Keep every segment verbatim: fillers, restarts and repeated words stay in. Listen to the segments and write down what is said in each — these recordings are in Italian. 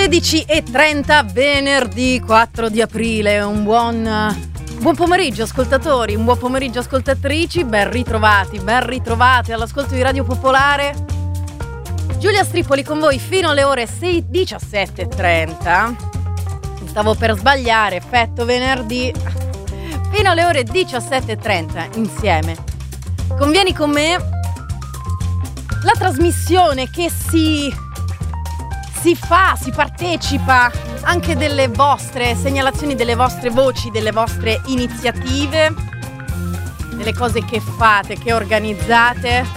sedici e trenta venerdì quattro di aprile. Un buon buon pomeriggio ascoltatori, un buon pomeriggio ascoltatrici, ben ritrovati, ben ritrovati all'ascolto di Radio Popolare. Giulia Stripoli con voi fino alle ore diciassette e trenta. Mi stavo per sbagliare, effetto venerdì. Fino alle ore diciassette e trenta insieme. Convieni con me? La trasmissione che si si fa, si partecipa anche delle vostre segnalazioni, delle vostre voci, delle vostre iniziative, delle cose che fate, che organizzate.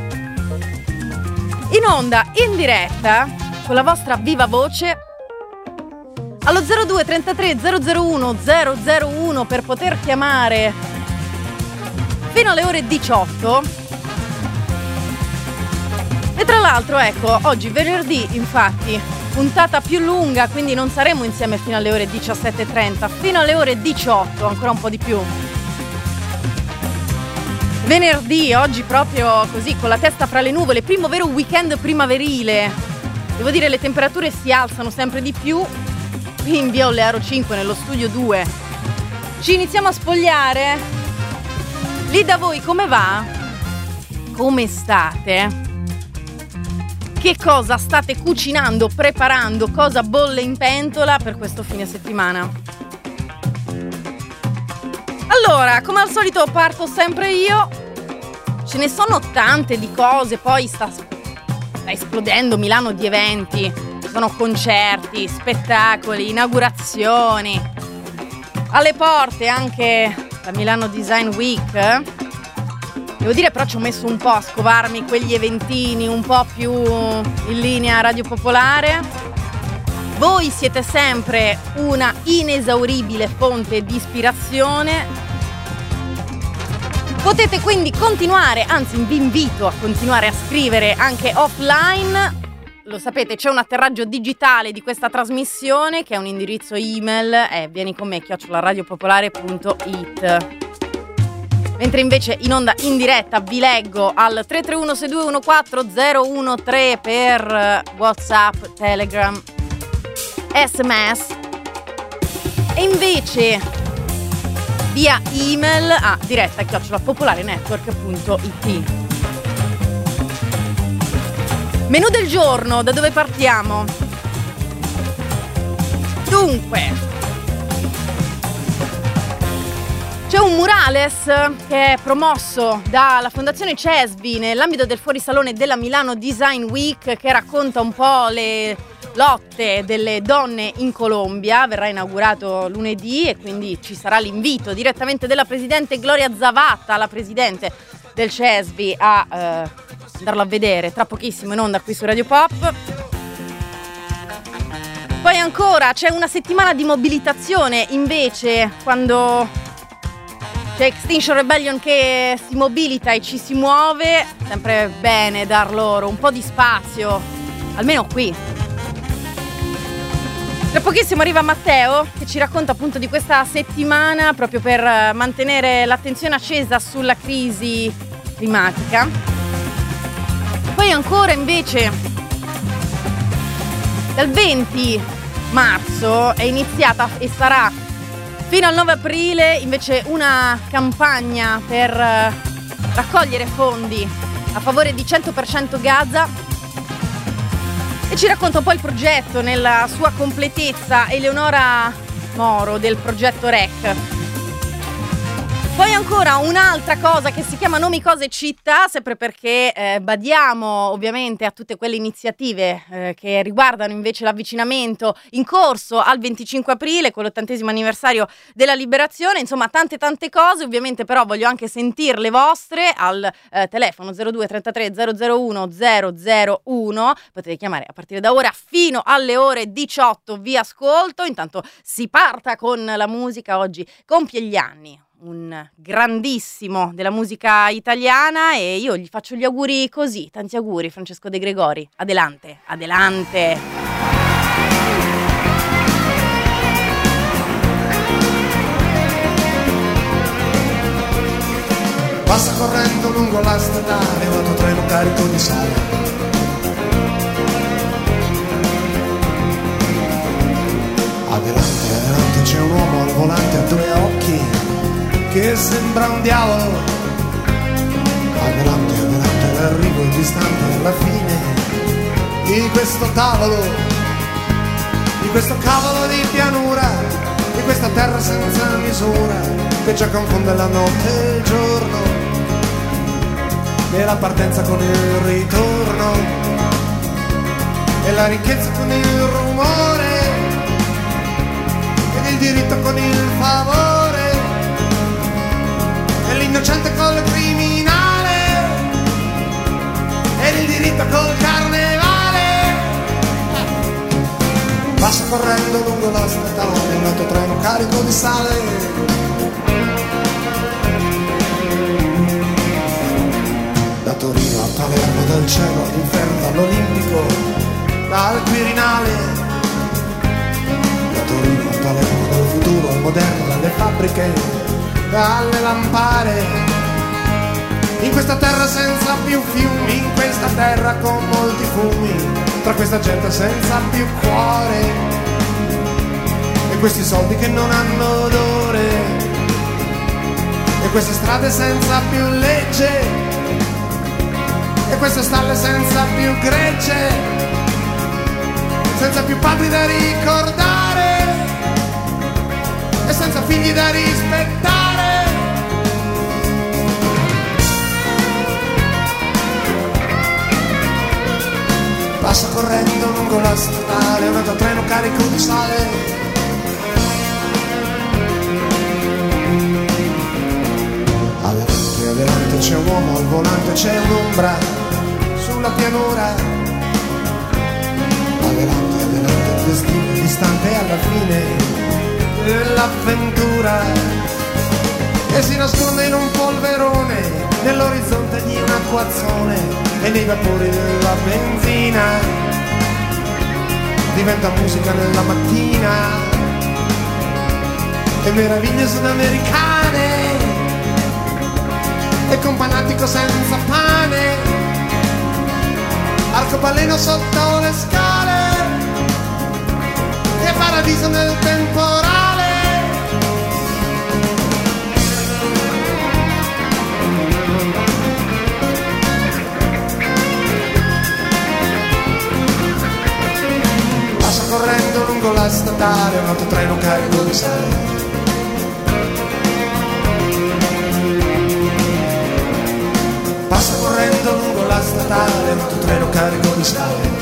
In onda, in diretta, con la vostra viva voce, allo zero due trentatré zero zero uno zero zero uno per poter chiamare fino alle ore diciotto. E tra l'altro, ecco, oggi venerdì, infatti, puntata più lunga, quindi non saremo insieme fino alle ore diciassette e trenta, fino alle ore diciotto, ancora un po' di più. Venerdì, oggi proprio così, con la testa fra le nuvole, primo vero weekend primaverile. Devo dire, le temperature si alzano sempre di più. Qui in via Olearo cinque, nello studio due, ci iniziamo a spogliare. Lì da voi come va? Come state? Che cosa state cucinando, preparando, cosa bolle in pentola per questo fine settimana? Allora, come al solito parto sempre io. Ce ne sono tante di cose, poi sta, sta esplodendo Milano di eventi. Ci sono concerti, spettacoli, inaugurazioni. Alle porte anche la Milano Design Week. Devo dire però ci ho messo un po' a scovarmi quegli eventini un po' più in linea Radio Popolare. Voi siete sempre una inesauribile fonte di ispirazione. Potete quindi continuare, anzi vi invito a continuare a scrivere anche offline. Lo sapete, c'è un atterraggio digitale di questa trasmissione che è un indirizzo email, è vieni con me chiocciola radiopopolare punto it. Mentre invece in onda in diretta vi leggo al tre tre uno sei due uno quattro zero uno tre per WhatsApp, Telegram, S M S, e invece via email a diretta chiocciola popolare network punto it. Menù del giorno, da dove partiamo? Dunque, c'è un murales che è promosso dalla Fondazione Cesbi nell'ambito del fuorisalone della Milano Design Week, che racconta un po' le lotte delle donne in Colombia. Verrà inaugurato lunedì e quindi ci sarà l'invito direttamente della presidente Gloria Zavatta, la presidente del Cesbi, a eh, andarlo a vedere tra pochissimo in onda qui su Radio Pop. Poi ancora c'è una settimana di mobilitazione invece, quando c'è Extinction Rebellion che si mobilita e ci si muove. Sempre bene dar loro un po' di spazio, almeno qui. Tra pochissimo arriva Matteo che ci racconta appunto di questa settimana proprio per mantenere l'attenzione accesa sulla crisi climatica. Poi ancora invece dal venti marzo è iniziata e sarà fino al nove aprile invece una campagna per raccogliere fondi a favore di cento per cento Gaza, e ci racconta un po' il progetto nella sua completezza Eleonora Moro del progetto R E C. Poi ancora un'altra cosa che si chiama Nomi, Cose, Città, sempre perché eh, badiamo ovviamente a tutte quelle iniziative eh, che riguardano invece l'avvicinamento in corso al venticinque aprile, con l'ottantesimo anniversario della liberazione. Insomma, tante tante cose. Ovviamente però voglio anche sentir le vostre al eh, telefono zero due trentatré zero zero uno zero zero uno. Potete chiamare a partire da ora fino alle ore diciotto, vi ascolto. Intanto si parta con la musica. Oggi compie gli anni un grandissimo della musica italiana e io gli faccio gli auguri così. Tanti auguri, Francesco De Gregori. Adelante, adelante. Passa correndo lungo la statale un autotreno carico di sale. c'è un uomo al volante a due occhi che sembra un diavolo. Adelante, adelante, l'arrivo è distante alla fine di questo tavolo, di questo cavolo di pianura, di questa terra senza misura che già confonde la notte e il giorno, e la partenza con il ritorno, e la ricchezza con il rumore, ed il diritto con il favore, e l'innocente col criminale, ed il diritto col carnevale. Passa correndo lungo la statale un autotreno carico di sale. Da Torino a Palermo, dal cielo all'inferno, dall'Olimpico, dal Quirinale. Da Torino a Palermo, dal futuro al moderno, dalle fabbriche, dalle lampare. In questa terra senza più fiumi, in questa terra con molti fumi, tra questa gente senza più cuore, e questi soldi che non hanno odore, e queste strade senza più legge, e queste stalle senza più gregge, senza più padri da ricordare, e senza figli da rispettare. Passa correndo lungo la statale un autotreno carico di sale. Adelante, adelante, c'è un uomo al volante, c'è un'ombra sulla pianura. Adelante, adelante, il destino è distante alla fine dell'avventura, e si nasconde in un polverone nell'orizzonte di un acquazzone, e nei vapori della benzina diventa musica nella mattina, e meraviglie sudamericane, e companatico senza pane, arcobaleno sotto le scale, e paradiso nel temporale. Passa correndo lungo la statale un autotreno carico di sale. Passa correndo lungo la statale un autotreno carico di sale.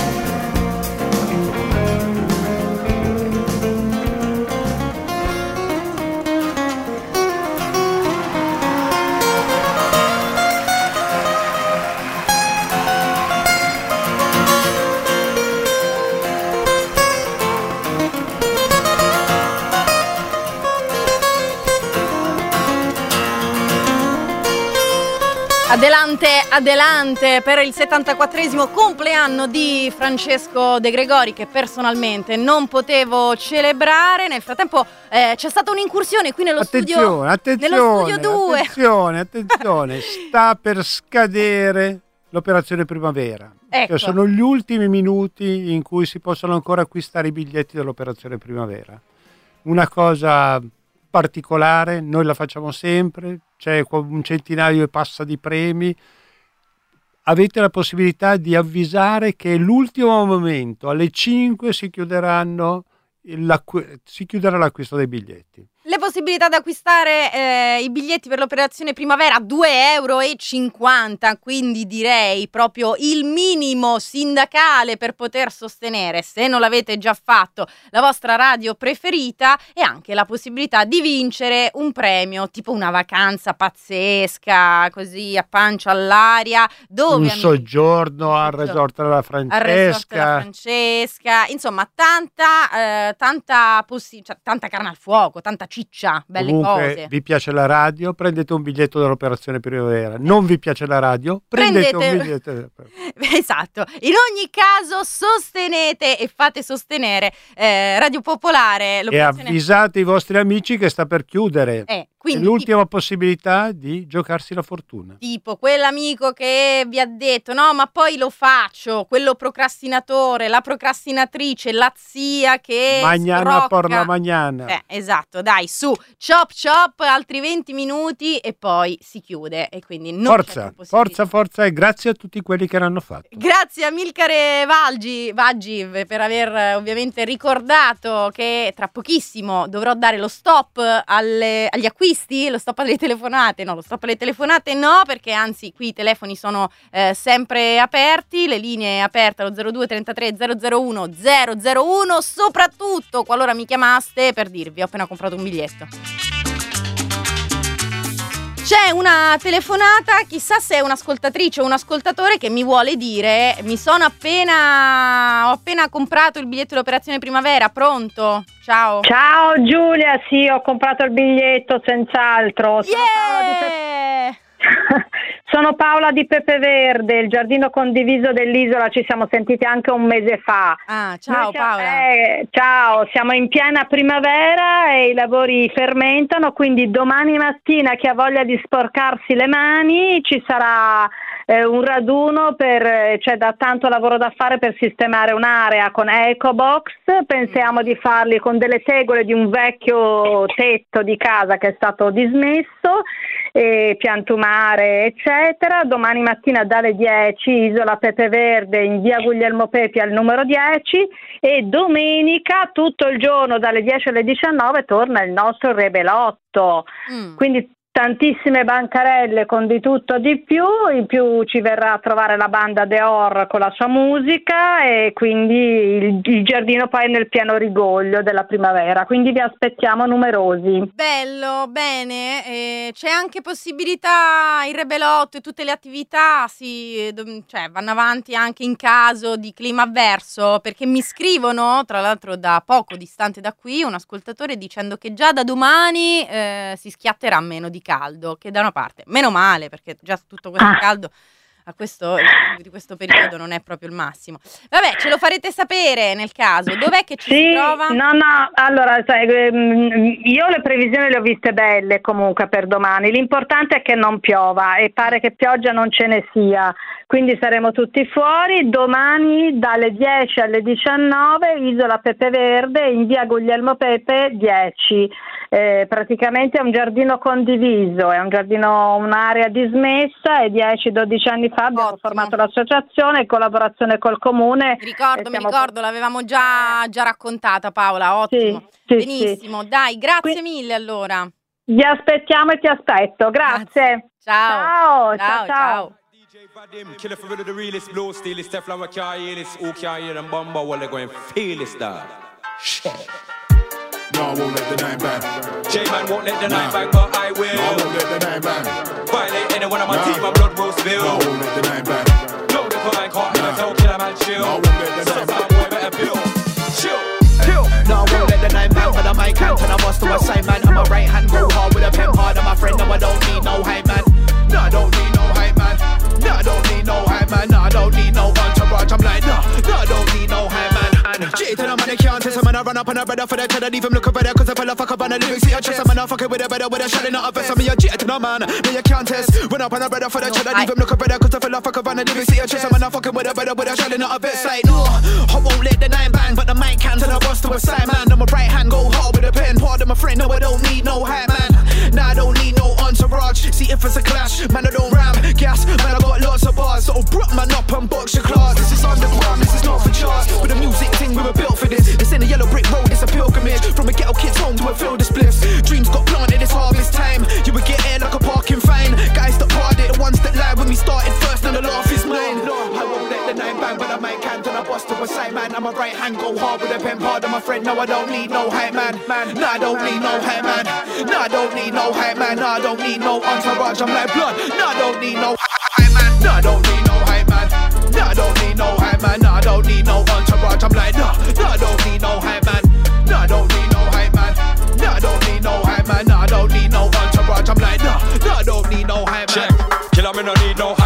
Adelante, adelante per il settantaquattresimo compleanno di Francesco De Gregori, che personalmente non potevo celebrare. Nel frattempo eh, c'è stata un'incursione qui nello attenzione, studio attenzione, nello studio due. Attenzione, attenzione, sta per scadere l'operazione primavera. Ecco. Cioè, sono gli ultimi minuti in cui si possono ancora acquistare i biglietti dell'operazione primavera. Una cosa particolare, noi la facciamo sempre, c'è un centinaio e passa di premi, avete la possibilità di avvisare che l'ultimo momento, alle cinque si chiuderanno si chiuderà l'acquisto dei biglietti. Le possibilità di acquistare eh, i biglietti per l'operazione primavera due euro e cinquanta, quindi direi proprio il minimo sindacale per poter sostenere, se non l'avete già fatto, la vostra radio preferita, e anche la possibilità di vincere un premio tipo una vacanza pazzesca così a pancia all'aria, dove un amici, soggiorno al resort della Francesca, al resort della Francesca, insomma tanta eh, tanta possi- cioè, tanta carne al fuoco, tanta ciccia, belle Comunque, cose. vi piace la radio, prendete un biglietto dell'operazione primavera. Non vi piace la radio, prendete, Prendete... un biglietto. Esatto. In ogni caso sostenete e fate sostenere eh, Radio Popolare. E avvisate i vostri amici che sta per chiudere. Eh, Quindi, l'ultima tipo, possibilità di giocarsi la fortuna. Tipo quell'amico che vi ha detto no ma poi lo faccio, quello procrastinatore, la procrastinatrice, la zia che Mañana scrocca. por la mañana. Eh, esatto, dai, su, chop chop, altri venti minuti e poi si chiude e quindi non Forza, forza, forza e grazie a tutti quelli che l'hanno fatto. Grazie a Amilcare Valgi, Vaggi per aver ovviamente ricordato che tra pochissimo dovrò dare lo stop alle, agli acquisti, lo stop alle telefonate, no, lo stop alle telefonate no, perché anzi qui i telefoni sono eh, sempre aperti, le linee aperte allo zero due trentatré zero zero uno zero zero uno, soprattutto qualora mi chiamaste per dirvi ho appena comprato un biglietto. C'è una telefonata, chissà se è un'ascoltatrice o un ascoltatore che mi vuole dire mi sono appena ho appena comprato il biglietto dell'operazione primavera, pronto? Ciao. Ciao Giulia, sì, ho comprato il biglietto senz'altro. Sono Yeah! Paola di Pe- Sono Paola di Pepe Verde, il giardino condiviso dell'isola, ci siamo sentiti anche un mese fa. Ah, ciao Noi siamo- Paola. eh, ciao, siamo in piena primavera e i lavori fermentano, quindi domani mattina chi ha voglia di sporcarsi le mani ci sarà eh, un raduno, per, c'è da tanto lavoro da fare per sistemare un'area con EcoBox, pensiamo di farli con delle tegole di un vecchio tetto di casa che è stato dismesso, e piantumare eccetera. Domani mattina dalle dieci Isola Pepe Verde in via Guglielmo Pepi al numero dieci e domenica tutto il giorno dalle dieci alle diciannove torna il nostro Rebelotto. Mm. Quindi tantissime bancarelle con di tutto di più, in più ci verrà a trovare la banda Deor con la sua musica e quindi il, il giardino poi è nel pieno rigoglio della primavera, quindi vi aspettiamo numerosi. Bello, bene, eh, c'è anche possibilità, il Rebelotto e tutte le attività si, do- cioè, vanno avanti anche in caso di clima avverso, perché mi scrivono, tra l'altro da poco distante da qui, un ascoltatore dicendo che già da domani eh, si schiatterà meno di caldo, che da una parte, meno male, perché già tutto questo Ah. caldo a questo, di questo periodo non è proprio il massimo. Vabbè, ce lo farete sapere nel caso. Dov'è che ci Sì, si trova? no, no, allora, sai, ehm, io le previsioni le ho viste belle comunque per domani, l'importante è che non piova e pare che pioggia non ce ne sia, quindi saremo tutti fuori. Domani dalle dieci alle diciannove Isola Pepe Verde in via Guglielmo Pepe dieci. Eh, praticamente è un giardino condiviso, è un giardino, un'area dismessa e dieci dodici anni fa abbiamo Ottimo. formato l'associazione in collaborazione col comune. Mi ricordo, e mi stiamo- ricordo, l'avevamo già, già raccontata Paola, ottimo. Sì, sì, Benissimo, dai, grazie Qui- mille allora. Vi aspettiamo e ti aspetto, grazie. Ciao. Ciao, ciao, ciao. D J Vadim, killer for rid of the realest, blow steelest, Teflon, we can't hear this, who can't hear them bumbo, well they're going feel this dog. Shit. No, I won't let the nine bang. J-Man won't let the night back, but I will. No, I won't let the nine bang. Violate anyone on my Nah. team, my blood will spill. No, I won't let the nine bang. No, they put my car in Nah. a town, kill a man chill. No, I won't let the So nine far, bang. boy, better build. Chill. No, I won't let the nine bang, but I might count and I must do a sign, man. I'm a right hand, go hard with a pen hard. I'm a friend, no, I don't need no hype, man. No, I don't need no hype, man. No, I don't need no hype, man. No, I don't need no entourage. I'm like, no, no, I don't need no hype, man. And G to the man, they can't test a man. I run up on a brother for the cheddar, leave him look better. Cause I fell off fuck up on the lyrics, see I trust a man. I fuck it with a better, with a shot in a vest. I'm a G to the man, me you can't test. Run up on a brother for the cheddar, leave him look better. Cause I fell off fuck up on the lyrics, see I trust a man. I fuck it with a better, with a shot in a vest. Like, no, I won't let the nine bang, but the mic can to the bust to a side, man. I'm a right hand, go hard with a pen. Pardon my friend, no, I don't need no hype, man. Nah, I don't need no entourage. See if it's a clash, man, I don't ram gas, man, I got lots of bars. So brought man up and box your class. This is underground, this is not for charts. With a music thing, we were built for this. It's in a yellow brick road, it's a pilgrimage. From a ghetto kid's home to a field of spliffs. Dreams got planted, it's harvest time. You would get air like a parking fine. Guys that parted, the ones that lied when we started first, and the laugh is mine. I won't let the nine bang, but I might can till I bust to a side, man. I'm a right hand, go hard with a pen. Pardon my friend, no, I don't need no hype, man. Man, no, I don't need no hype, man. No, I don't need no hype, man. No, I don't need no entourage. I'm like blood. No, I don't need no hype, man. No, I don't need no hype, man. No, I don't need no hype, man. No, I don't need no entourage. I'm like, no, no, I don't need no hype, man. No, I don't need no hype, man. No, I don't need no hype, man. No, I don't need no entourage. I'm like, no, no, I don't need no hype, man. Check. Killer, me no need no hype man, never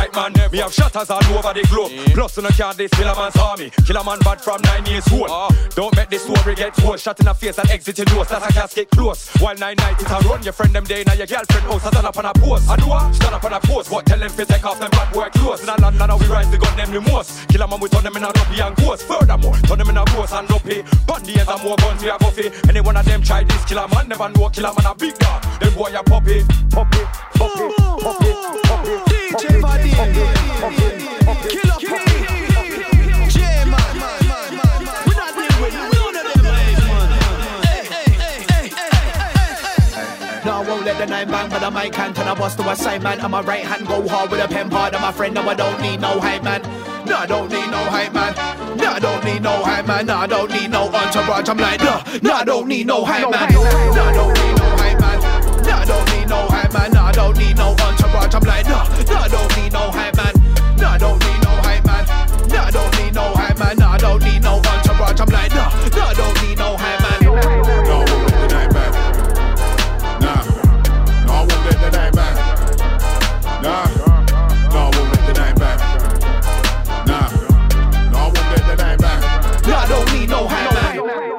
Me have shatters all over the globe. Plus on a can't this Killer Man's army. Killer Man bad from nine years old. Don't make this story get told. Shot in the face and exit your nose. That's a casket close. While nine night it a run. Your friend them day now your girlfriend house. I stand up on a post. I do what? Stand up on a post. But tell them to take off them bad boy clothes. In a land now we rise the gun them the most. Killer Man we turn them in a dopey and ghost. Furthermore, turn them in a ghost and dopey. Bandians and more guns we a go fi. Any one of them try this Killer Man never know Killer Man a big dog. Them boy a puppy, puppy, puppy, puppy, puppy. D J Vadim, Killer Puppy, J-Man. We not dealing with none of them guys, man. Hey, hey, hey, hey, hey. No, I won't let the nine bang, but I might can't and I bust to a side man. And my right hand go hard with a pen hard. And my friend, no, I don't need no hype man. No, I don't need no hype man. No, I don't need no hype man. No, I don't need no entourage. I'm like, no, no, I don't need no hype man. No, I don't need no hype man. No, I don't need no hype man. No, I don't need no entourage. I'm like, no, no, I don't need no hype man. No, I don't need no hype man. No, I don't need no hype man. No, I don't need no entourage. I'm like, no, no, I don't need no hype man. No, I won't let the night back. Nah, no, I won't let the night back. Nah, no, I won't let the night back. Nah, no, I won't let the night back. No, I don't need no hype man.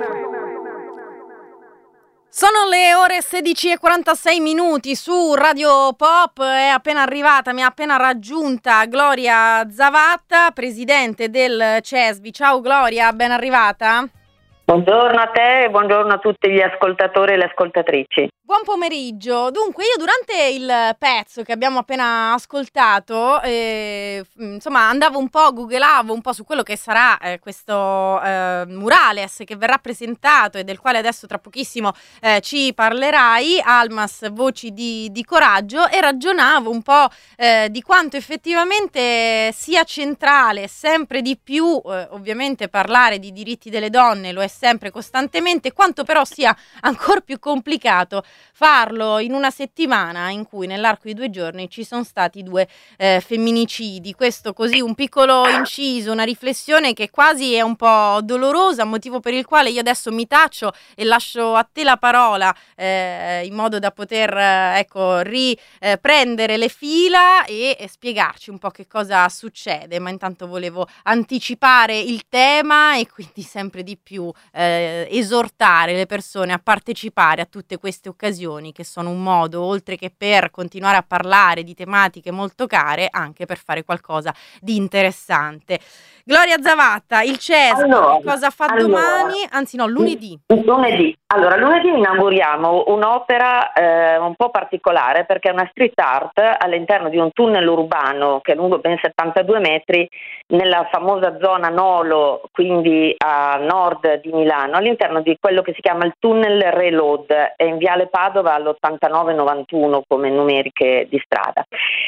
Sono le ore sedici e quarantasei minuti su Radio Pop. È appena arrivata, mi ha appena raggiunta Gloria Zavatta, presidente del CESVI. Ciao Gloria, ben arrivata. Buongiorno a te e buongiorno a tutti gli ascoltatori e le ascoltatrici. Buon pomeriggio. Dunque, io durante il pezzo che abbiamo appena ascoltato, eh, insomma, andavo un po', googlavo un po' su quello che sarà eh, questo eh, murales che verrà presentato e del quale adesso tra pochissimo eh, ci parlerai, Almas, Voci di, di Coraggio, e ragionavo un po' eh, di quanto effettivamente sia centrale sempre di più, eh, ovviamente parlare di diritti delle donne lo è sempre costantemente, quanto però sia ancora più complicato farlo in una settimana in cui nell'arco di due giorni ci sono stati due eh, femminicidi. Questo così un piccolo inciso, una riflessione che quasi è un po' dolorosa, motivo per il quale io adesso mi taccio e lascio a te la parola eh, in modo da poter eh, ecco riprendere eh, le fila e, e spiegarci un po' che cosa succede. Ma intanto volevo anticipare il tema e quindi sempre di più eh, esortare le persone a partecipare a tutte queste occasioni che sono un modo, oltre che per continuare a parlare di tematiche molto care, anche per fare qualcosa di interessante. Gloria Zavatta, il CESVI, allora, cosa fa allora, domani? Anzi no, lunedì. Lunedì. Allora, lunedì inauguriamo un'opera eh, un po' particolare perché è una street art all'interno di un tunnel urbano che è lungo ben settantadue metri nella famosa zona Nolo, quindi a nord di Milano, all'interno di quello che si chiama il tunnel Reload, è in Viale Padova all'ottantanove novantuno come numeriche di strada.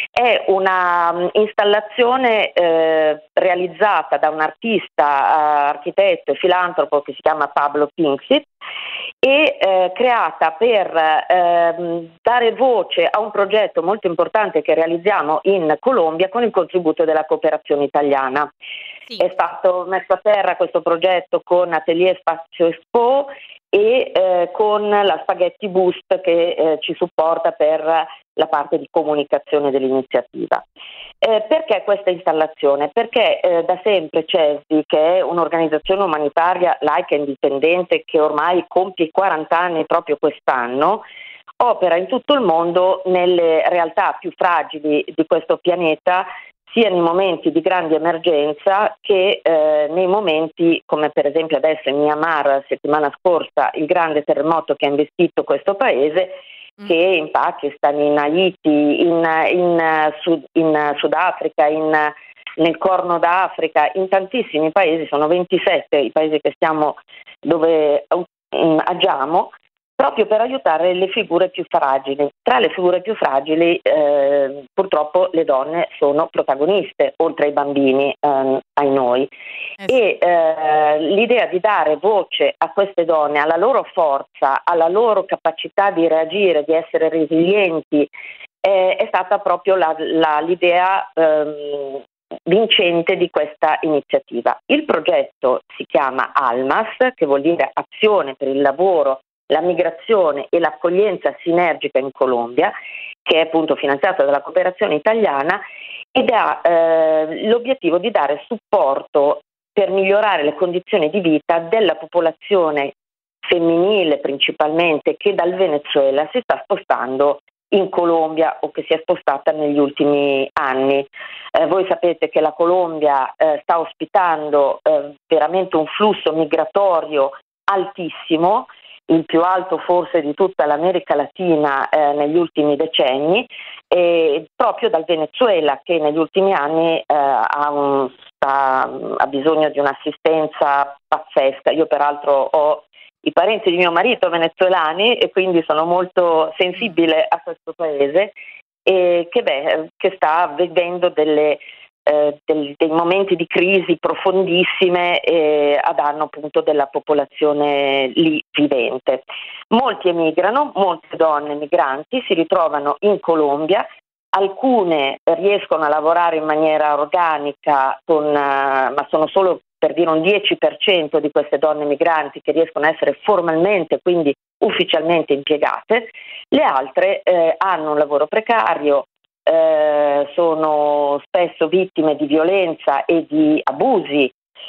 È una um, installazione eh, realizzata da un artista, uh, architetto e filantropo che si chiama Pablo Pinksit e eh, creata per eh, dare voce a un progetto molto importante che realizziamo in Colombia con il contributo della cooperazione italiana. Sì. È stato messo a terra questo progetto con Atelier Spazio Expo e eh, con la Spaghetti Boost che eh, ci supporta per la parte di comunicazione dell'iniziativa. Eh, perché questa installazione? Perché eh, da sempre CESVI, che è un'organizzazione umanitaria laica e indipendente che ormai compie quaranta anni proprio quest'anno, opera in tutto il mondo nelle realtà più fragili di questo pianeta, sia nei momenti di grande emergenza che eh, nei momenti come per esempio adesso in Myanmar, settimana scorsa, il grande terremoto che ha investito questo paese, mm. che in Pakistan, in Haiti, in, in, Sud, in Sudafrica, in, nel Corno d'Africa, in tantissimi paesi, sono ventisette i paesi che stiamo dove um, agiamo, proprio per aiutare le figure più fragili. Tra le figure più fragili eh, purtroppo le donne sono protagoniste, oltre ai bambini, eh, ai noi. Eh sì. E eh, l'idea di dare voce a queste donne, alla loro forza, alla loro capacità di reagire, di essere resilienti, eh, è stata proprio la, la, l'idea ehm, vincente di questa iniziativa. Il progetto si chiama ALMAS, che vuol dire Azione per il Lavoro, la migrazione e l'accoglienza sinergica in Colombia, che è appunto finanziata dalla cooperazione italiana ed ha eh, l'obiettivo di dare supporto per migliorare le condizioni di vita della popolazione femminile principalmente, che dal Venezuela si sta spostando in Colombia o che si è spostata negli ultimi anni. Eh, voi sapete che la Colombia eh, sta ospitando eh, veramente un flusso migratorio altissimo, il più alto forse di tutta l'America Latina eh, negli ultimi decenni, e proprio dal Venezuela, che negli ultimi anni eh, ha, un, sta, ha bisogno di un'assistenza pazzesca. Io peraltro ho i parenti di mio marito venezuelani e quindi sono molto sensibile a questo paese, e che, beh, che sta vivendo delle, eh, del, dei momenti di crisi profondissime eh, a danno appunto della popolazione lì vivente. Molti emigrano, molte donne migranti si ritrovano in Colombia, alcune riescono a lavorare in maniera organica, con, uh, ma sono solo, per dire, un dieci per cento di queste donne migranti che riescono a essere formalmente, quindi ufficialmente impiegate. Le altre eh, hanno un lavoro precario, eh, sono spesso vittime di violenza e di abusi,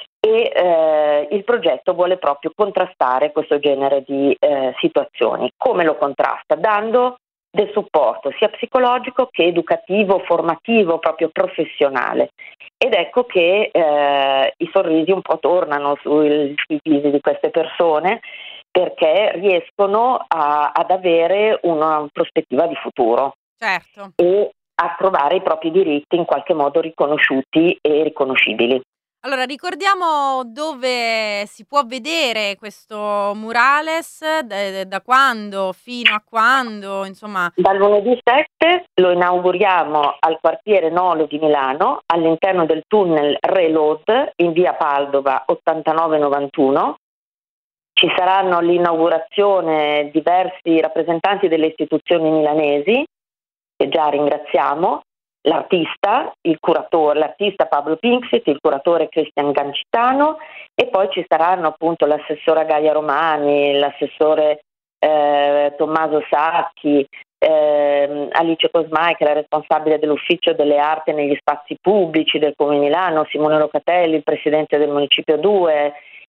e eh, il progetto vuole proprio contrastare questo genere di eh, situazioni. Come lo contrasta? Dando del supporto sia psicologico che educativo, formativo, proprio professionale. Ed ecco che eh, i sorrisi un po' tornano sui, sui visi di queste persone, perché riescono a, ad avere una prospettiva di futuro. Certo. E a trovare i propri diritti in qualche modo riconosciuti e riconoscibili. Allora, ricordiamo dove si può vedere questo murales, da, da quando, fino a quando, insomma. Dal lunedì sette lo inauguriamo al quartiere Nolo di Milano, all'interno del tunnel Reload in via Padova ottantanove novantuno. Ci saranno all'inaugurazione diversi rappresentanti delle istituzioni milanesi, che già ringraziamo, l'artista, il curatore, l'artista Pablo Pinxit, il curatore Cristian Gancitano, e poi ci saranno appunto l'assessora Gaia Romani, l'assessore eh, Tommaso Sacchi, eh, Alice Cosmai, che è la responsabile dell'ufficio delle arti negli spazi pubblici del Comune di Milano, Simone Locatelli, il presidente del Municipio due,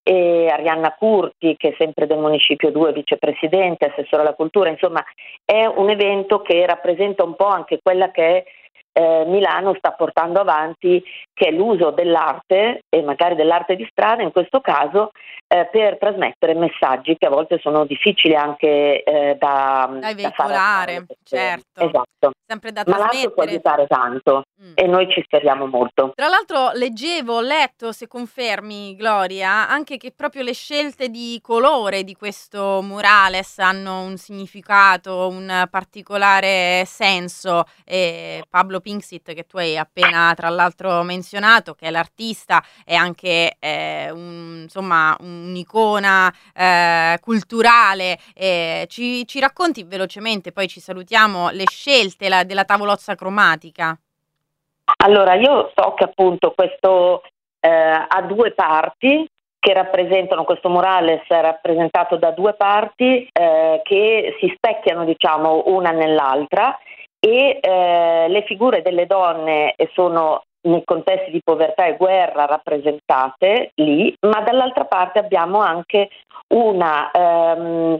e Arianna Curti, che è sempre del Municipio due, vicepresidente, assessore alla cultura. Insomma, è un evento che rappresenta un po' anche quella che eh, Milano sta portando avanti, che è l'uso dell'arte, e magari dell'arte di strada in questo caso, eh, per trasmettere messaggi che a volte sono difficili anche eh, da, da da fare. certo. Esatto. Sempre da Ma l'arte può trasmettere. aiutare tanto Mm. e noi ci speriamo molto. Tra l'altro leggevo, ho letto, se confermi Gloria, anche che proprio le scelte di colore di questo murales hanno un significato, un particolare senso. E Pablo Pinxit, che tu hai appena tra l'altro menzionato, che è l'artista, è anche eh, un, insomma un'icona eh, culturale. Eh, ci, ci racconti velocemente, poi ci salutiamo, le scelte la, della tavolozza cromatica? Allora, io so che appunto questo eh, ha due parti che rappresentano, questo murales è rappresentato da due parti eh, che si specchiano, diciamo, una nell'altra, e eh, le figure delle donne sono nei contesti di povertà e guerra rappresentate lì, ma dall'altra parte abbiamo anche una um,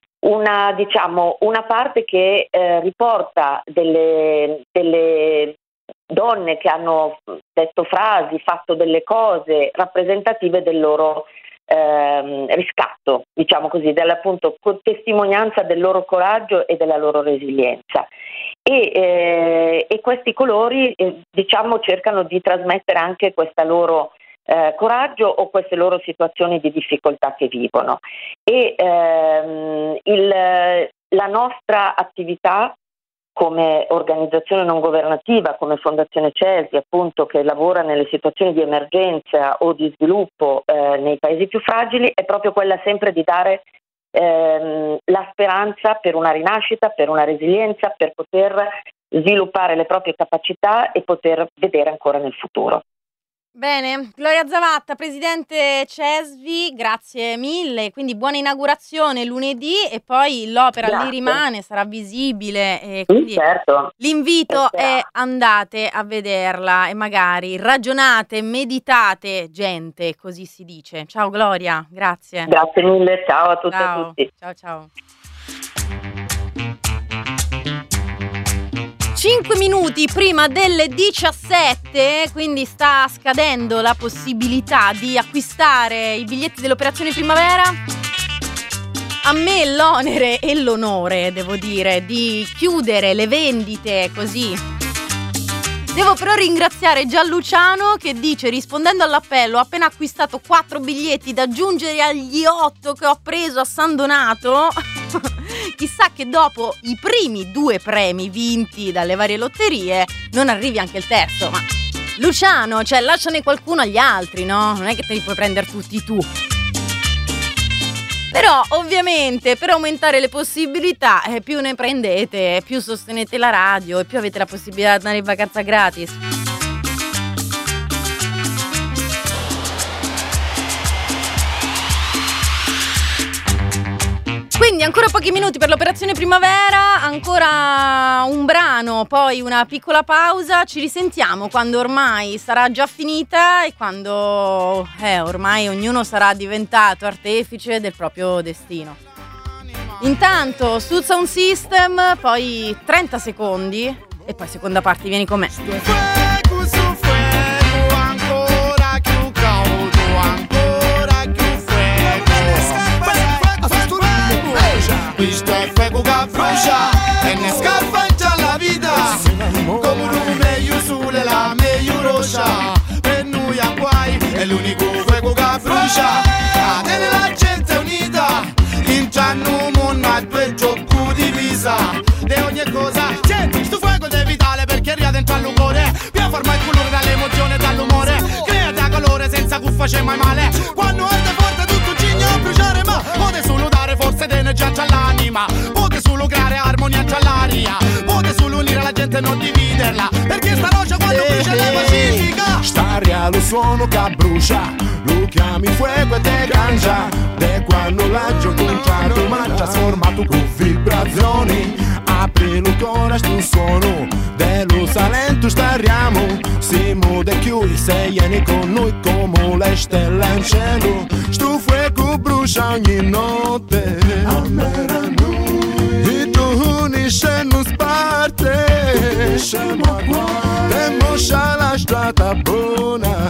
una diciamo una parte che eh, riporta delle, delle donne che hanno detto frasi, fatto delle cose rappresentative del loro ehm, riscatto, diciamo così, della appunto testimonianza del loro coraggio e della loro resilienza. E, eh, e questi colori eh, diciamo cercano di trasmettere anche questa loro eh, coraggio o queste loro situazioni di difficoltà che vivono. E ehm, il, la nostra attività come organizzazione non governativa, come Fondazione Cesi, appunto, che lavora nelle situazioni di emergenza o di sviluppo eh, nei paesi più fragili, è proprio quella sempre di dare ehm, la speranza per una rinascita, per una resilienza, per poter sviluppare le proprie capacità e poter vedere ancora nel futuro. Bene, Gloria Zavatta, presidente Cesvi, grazie mille, quindi buona inaugurazione lunedì e poi l'opera Grazie. lì rimane, sarà visibile e quindi Sì, certo. l'invito Speriamo. è andate a vederla e magari ragionate, meditate, gente, così si dice. Ciao Gloria, grazie. Grazie mille, ciao a tutte e a Ciao, tutti. ciao ciao. cinque minuti prima delle diciassette, quindi sta scadendo la possibilità di acquistare i biglietti dell'operazione primavera. A me l'onere e l'onore, devo dire, di chiudere le vendite così. Devo però ringraziare Gianluciano che dice, rispondendo all'appello, ho appena acquistato quattro biglietti da aggiungere agli otto che ho preso a San Donato. Chissà che dopo i primi due premi vinti dalle varie lotterie non arrivi anche il terzo, ma Luciano, cioè lasciane qualcuno agli altri, no? Non è che te li puoi prendere tutti tu. Però ovviamente per aumentare le possibilità, eh, più ne prendete, più sostenete la radio e più avete la possibilità di andare in vacanza gratis. Quindi ancora pochi minuti per l'operazione primavera, ancora un brano, poi una piccola pausa, ci risentiamo quando ormai sarà già finita e quando eh, ormai ognuno sarà diventato artefice del proprio destino. Intanto su Sound System, poi trenta secondi e poi seconda parte, vieni con me. Questo è fuego che brucia e ne scappa già la vita. Come un meglio sole la meglio rossa. Per noi a guai è l'unico fuego che brucia. Cadere la gente unita. In gianno mondo a due gioco divisa. De ogni cosa senti sto fuego è vitale perché ria dentro al cuore. Via forma il colore dall'emozione e dall'umore. Crea da calore senza che faccia mai male. Quando arde forte tutto cigno a bruciare ma potete solo dare forze d'energia all'anima. Potete solo creare armonia all'aria. Potete solo unire la gente e non dividerla. Perché sta roccia quando brucia è pacifica. Staria lo suono che brucia. Lo chiami fuego e te cangia. De quando l'agio contrario ma ci ha formato con vibrazioni. Apri il cuore sto suono dello salento stariamo. Siamo de chiui se vieni con noi come le stelle in cielo. Sto fuego brucia ogni notte. Amera noi. E tu unisce non sparte. Siamo qua. E moscia la strada buona.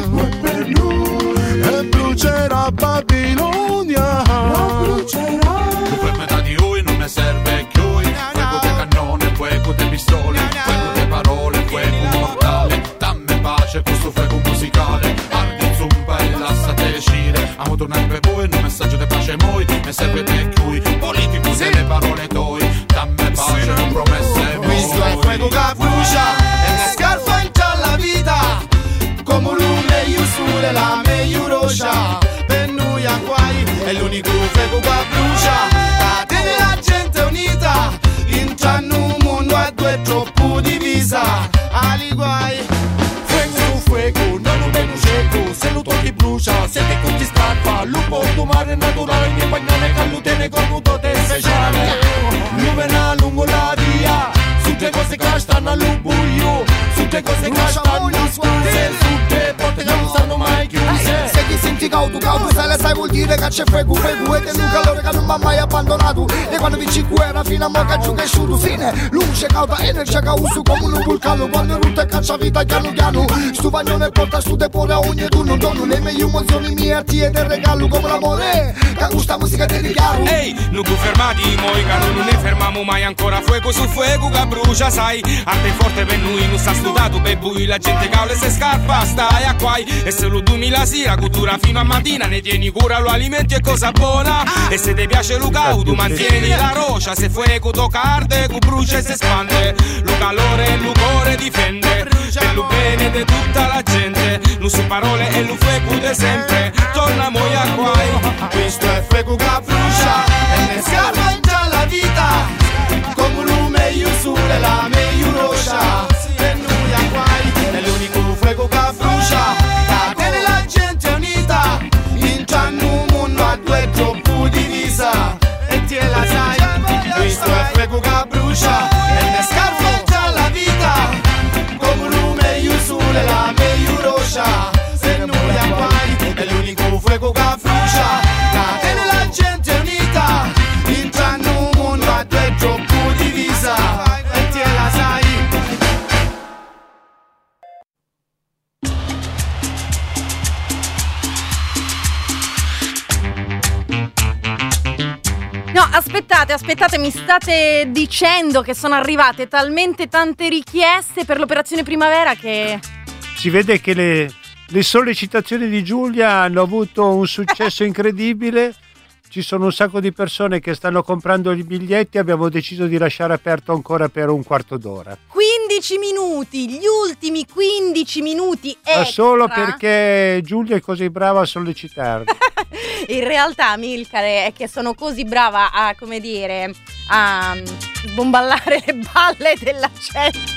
Per noi. E brucerà Babilonia. Brucerà. Per metà di voi non mi serve più. Fuego de cannone, fuego de pistole, fuego de parole, fuego mortale. Dammi pace, questo fuego musicale. Ardi zumba e lasciate uscire. Amo tornare per voi, un messaggio di pace moi. Mi serve te chiui, politico sì. Delle parole toi. Dammi pace, sì. Non promesse voi. Questo è fuego che brucia e ne scalfa in già la vita. Come un meglio sole la meglio rossa. Per noi a guai è l'unico fuego che brucia. Cadere la gente unita. In un mondo a due troppo divisa. Ali guai. Fuego su fuego, non lo vedo cieco. Se lo tocchi brucia, se te conti scappa. Lupo tu mare naturale, mie bagnane callutene con te speciale. Luvena lungo la via. Tutte cose che stanno al buio. Tutte cose che stanno nascoste. Tutte porte che non stanno mai chiuse. Se ti senti cauto, cauto, sai, sai vuol dire che c'è fuego, fuego. E te un calore che non mi ha mai abbandonato. E quando vinci guerra fino a mo' che giù che sciuto. Fine, luce cauta, energia che uso come un vulcano. Quando rutta e caccia vita piano piano. Sto bagnone porta su depone a ogni turno. Dono le mie emozioni, mie arti e te regalo come l'amore. Che questa musica te regalo. Ehi, hey, non può fermati moi, che non ne fermiamo mai ancora. Fuego su fuego che brucia, sai. Arte forte per noi, non sta studato per voi. La gente caule se scarpa, stai a quai. E se lo duemila sera, cultura fino a mattina. Ne tieni cura, lo alimenti è cosa buona. E se ti piace lo caudo, mantieni la roccia. Se fuego tocca arde, che brucia e si espande. Lo calore e lo cuore difende. Per lo bene di tutta la gente. Non su parole e lo fuego de sempre. Torna moi a quai. Questo è fuego che brucia e ne scalfa in già la vita. Come un meglio sole la meglio rossa. Per noi a guai è l'unico fuego che brucia. Aspettate, aspettate, mi state dicendo che sono arrivate talmente tante richieste per l'operazione primavera che... Si vede che le, le sollecitazioni di Giulia hanno avuto un successo incredibile. Ci sono un sacco di persone che stanno comprando i biglietti, abbiamo deciso di lasciare aperto ancora per un quarto d'ora. quindici minuti, gli ultimi quindici minuti extra. Ma solo perché Giulia è così brava a sollecitarmi. In realtà, Amilcare, è che sono così brava a, come dire, a sbomballare le balle della gente.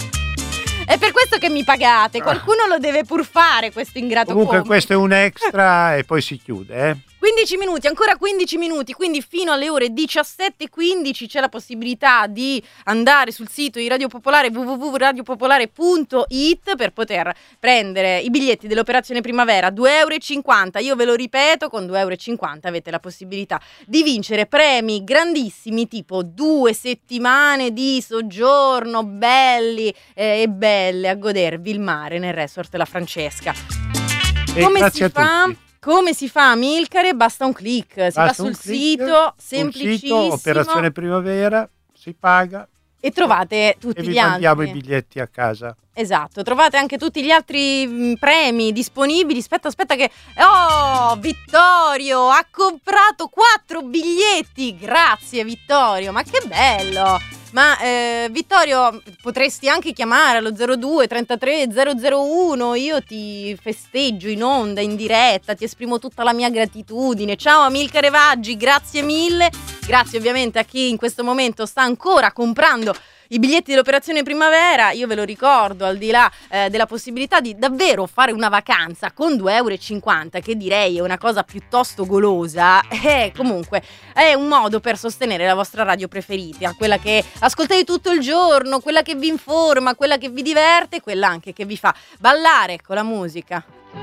È per questo che mi pagate, qualcuno lo deve pur fare questo ingrato Comunque compito. questo è un extra e poi si chiude, eh. quindici minuti, ancora quindici minuti, quindi fino alle ore diciassette e quindici c'è la possibilità di andare sul sito di Radio Popolare w w w punto radio popolare punto i t per poter prendere i biglietti dell'operazione primavera, due euro e cinquanta. Io ve lo ripeto, con due euro e cinquanta avete la possibilità di vincere premi grandissimi, tipo due settimane di soggiorno belli eh, e belle a godervi il mare nel resort La Francesca. E Come grazie si a fa? tutti. Come si fa, Amilcare? Basta un click, si Basta va sul un click, sito, sul semplicissimo, sito, operazione primavera, si paga e trovate tutti e vi gli altri. mandiamo i biglietti a casa. Esatto, trovate anche tutti gli altri mh, premi disponibili. Aspetta, aspetta che... Oh, Vittorio ha comprato quattro biglietti! Grazie Vittorio, ma che bello! Ma eh, Vittorio, potresti anche chiamare allo zero due trentatré zero zero uno, io ti festeggio in onda, in diretta, ti esprimo tutta la mia gratitudine. Ciao Amilcare Vaggi, grazie mille, grazie ovviamente a chi in questo momento sta ancora comprando i biglietti dell'operazione primavera. Io ve lo ricordo, al di là eh, della possibilità di davvero fare una vacanza con due euro e cinquanta, che direi è una cosa piuttosto golosa, eh, comunque è un modo per sostenere la vostra radio preferita, quella che ascoltate tutto il giorno, quella che vi informa, quella che vi diverte, quella anche che vi fa ballare con la musica.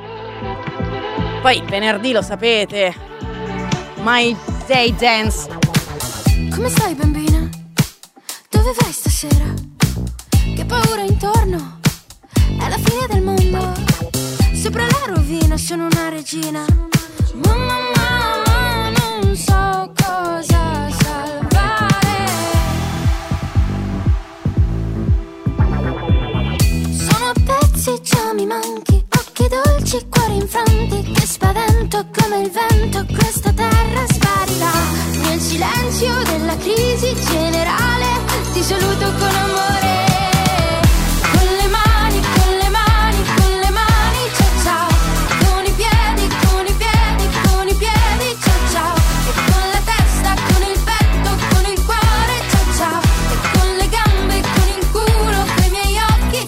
Poi venerdì lo sapete, My Day Dance. Come stai bambina? Dove vai stasera? Che paura intorno, è la fine del mondo. Sopra la rovina sono una regina. Mamma, mamma, non so cosa salvare. Sono a pezzi, già mi manchi. Occhi dolci, cuori infranti. Che spavento come il vento, questa terra sparirà. Nel silenzio della crisi generale ti saluto con amore. Con le mani, con le mani, con le mani, ciao ciao. Con i piedi, con i piedi, con i piedi, ciao ciao. E con la testa, con il petto, con il cuore, ciao ciao. E con le gambe, con il culo, con i miei occhi,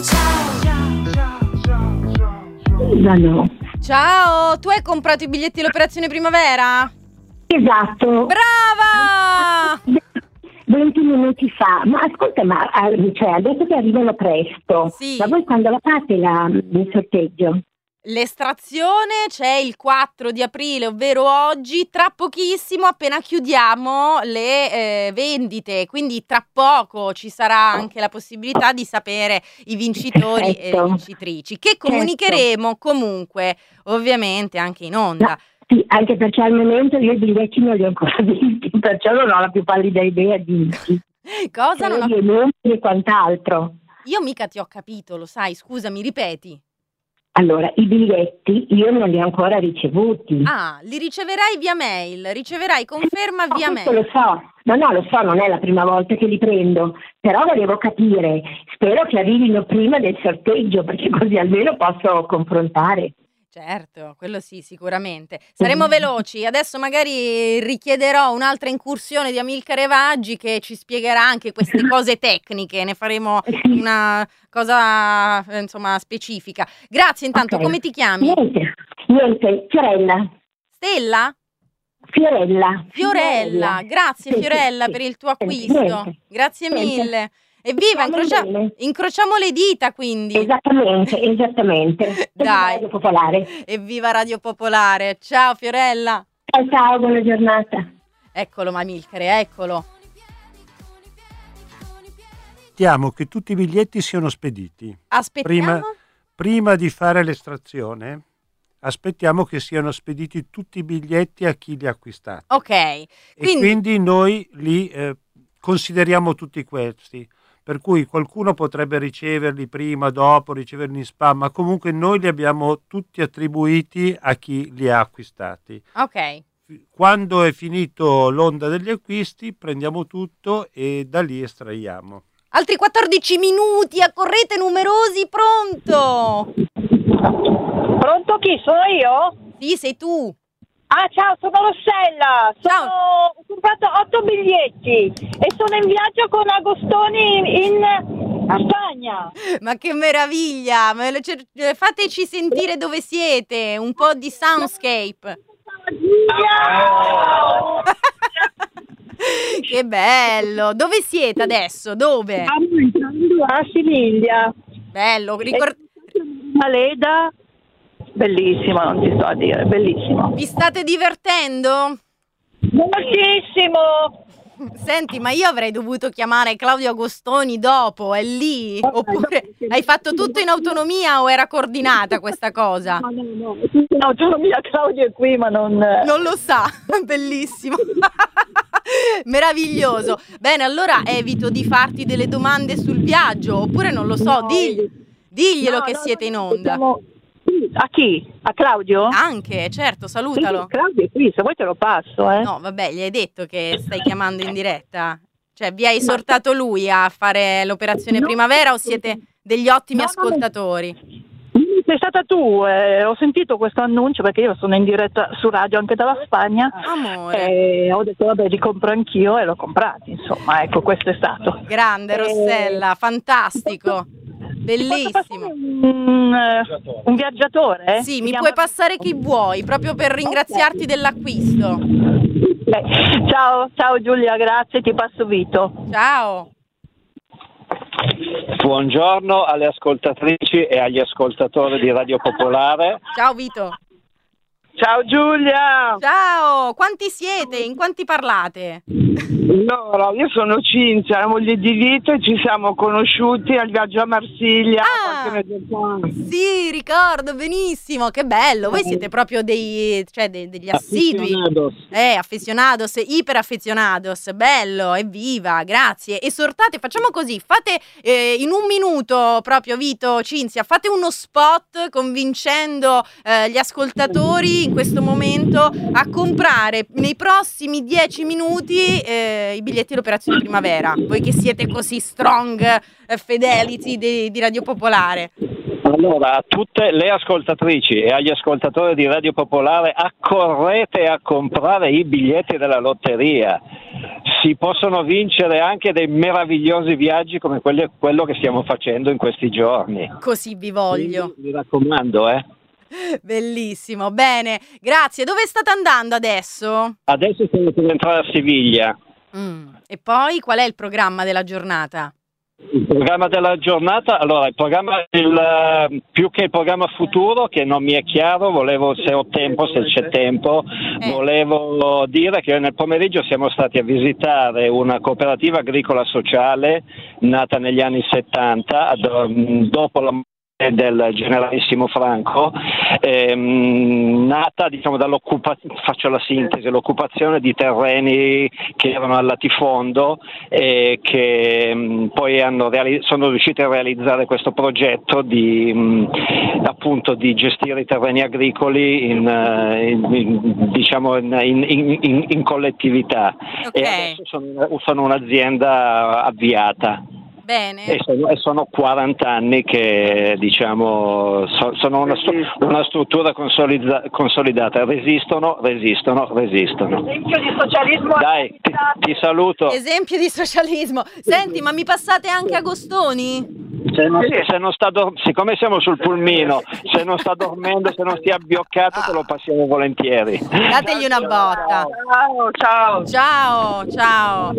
ciao. Ciao, tu hai comprato i biglietti dell'operazione primavera? Esatto. Brava! venti minuti fa. Ma ascolta, ma cioè, adesso che arrivano presto, sì. Ma voi quando la fate la, il sorteggio? L'estrazione c'è il quattro di aprile, ovvero oggi, tra pochissimo, appena chiudiamo le eh, vendite, quindi tra poco ci sarà anche la possibilità di sapere i vincitori Perfetto. E le vincitrici, che comunicheremo certo. comunque ovviamente anche in onda. No. Sì, anche perché al momento io i biglietti non li ho ancora visti, perciò non ho la più pallida idea di cosa non ho capito e quant'altro. Io mica ti ho capito, lo sai, scusami, ripeti. Allora, i biglietti io non li ho ancora ricevuti. Ah, li riceverai via mail, riceverai conferma no, via questo mail. Lo so, no, no, lo so, non è la prima volta che li prendo, però volevo capire, spero che arrivino prima del sorteggio, perché così almeno posso confrontare. Certo, quello sì, sicuramente. Saremo veloci. Adesso magari richiederò un'altra incursione di Amilcare Vaggi che ci spiegherà anche queste cose tecniche. Ne faremo una cosa, insomma, specifica. Grazie intanto, okay. Come ti chiami? Niente, niente, Fiorella. Stella? Fiorella. Fiorella, grazie sì, Fiorella sì, per il tuo acquisto. Niente. Grazie mille. Niente. Evviva, incrocia- incrociamo le dita quindi. Esattamente, esattamente. Dai. Radio Popolare. Evviva Radio Popolare. Ciao Fiorella. Ciao, ciao, buona giornata. Eccolo Amilcare, eccolo. Aspettiamo che tutti i biglietti siano spediti. Aspettiamo? Prima, prima di fare l'estrazione aspettiamo che siano spediti tutti i biglietti a chi li ha acquistati. Ok. E Quindi, quindi noi li eh, consideriamo tutti questi. Per cui qualcuno potrebbe riceverli prima, dopo, riceverli in spam, ma comunque noi li abbiamo tutti attribuiti a chi li ha acquistati. ok. Quando è finito l'onda degli acquisti, prendiamo tutto e da lì estraiamo. Altri quattordici minuti, accorrete numerosi, pronto? Pronto chi? Sono io? Sì, sei tu. Ah, ciao, sono Rossella. Sono... Ciao. Ho comprato otto biglietti e sono in viaggio con Agostoni in Spagna. Ma che meraviglia! Me lo cer- fateci sentire dove siete, un po' di soundscape. Che bello! Dove siete adesso? Dove? Stiamo entrando a Siviglia. Bello, ricord- Una leda bellissima, non ti sto a dire, bellissimo. vi state divertendo? Moltissimo. Senti, ma io avrei dovuto chiamare Claudio Agostoni dopo, è lì? Oppure hai fatto tutto in autonomia o era coordinata questa cosa? No, no, no, è tutto in autonomia, Claudio è qui, ma non... Non lo sa, bellissimo. Meraviglioso. Bene, allora evito di farti delle domande sul viaggio, oppure non lo so, No, digli- diglielo no, che no, siete in no, onda. siamo- A chi? A Claudio? Anche, certo, salutalo. Sì, Claudio è qui, se vuoi te lo passo, eh. No, vabbè, gli hai detto che stai chiamando in diretta? Cioè, vi ha esortato lui a fare l'operazione No. primavera o siete degli ottimi No, no, no. ascoltatori? Sei stata tu, eh, ho sentito questo annuncio perché io sono in diretta su radio anche dalla Spagna. Amore. E ho detto vabbè li compro anch'io e l'ho comprati, insomma, ecco, questo è stato. Grande Eh, Rossella, fantastico. Bellissimo. Un, eh, un viaggiatore? Sì, Si mi chiama- puoi passare chi vuoi, proprio per ringraziarti dell'acquisto. Eh, Ciao, ciao Giulia, grazie, ti passo Vito. Ciao. Buongiorno alle ascoltatrici e agli ascoltatori di Radio Popolare. Ciao Vito. Ciao Giulia. Ciao, quanti siete? In quanti parlate? Allora, io sono Cinzia, la moglie di Vito, e ci siamo conosciuti al viaggio a Marsiglia Ah, qualche mese fa. sì, ricordo benissimo, che bello. Voi siete proprio dei, cioè de- degli assidui. Aficionados. Eh, aficionados, iper aficionados, bello, evviva, grazie. Esortate, facciamo così, fate eh, in un minuto proprio, Vito, Cinzia, fate uno spot convincendo eh, gli ascoltatori in questo momento a comprare nei prossimi dieci minuti eh, i biglietti dell'operazione primavera. Voi che siete così strong eh, fidelity di, di Radio Popolare. Allora, a tutte le ascoltatrici e agli ascoltatori di Radio Popolare, accorrete a comprare i biglietti della lotteria. Si possono vincere anche dei meravigliosi viaggi come quelli, quello che stiamo facendo in questi giorni. Così vi voglio. Mi raccomando, eh. Bellissimo, bene, grazie. Dove state andando adesso? Adesso stiamo per entrare a Siviglia. Mm. E poi qual è il programma della giornata? Il programma della giornata, allora il programma, il, più che il programma futuro, che non mi è chiaro, volevo, se ho tempo, se c'è tempo, Eh. volevo dire che nel pomeriggio siamo stati a visitare una cooperativa agricola sociale nata negli anni settanta, do- dopo la del generalissimo Franco, ehm, nata diciamo dall'occupazione, faccio la sintesi, l'occupazione di terreni che erano al latifondo e che mh, poi hanno reali- sono riusciti a realizzare questo progetto di mh, appunto di gestire i terreni agricoli in, uh, in, in, diciamo in, in, in, in collettività. Ok. E adesso sono, sono un'azienda avviata. Bene. E sono, e sono quaranta anni che diciamo so, sono una, stru- una struttura consolida- consolidata, resistono, resistono, resistono. Esempio di socialismo. Dai, ti, ti saluto. Esempio di socialismo. Senti, ma mi passate anche Agostoni? Se non, se non sta dor- siccome siamo sul pulmino, se non sta dormendo, se non si è abbioccato, te lo passiamo volentieri. Dategli una botta. Ciao, ciao. Ciao, ciao.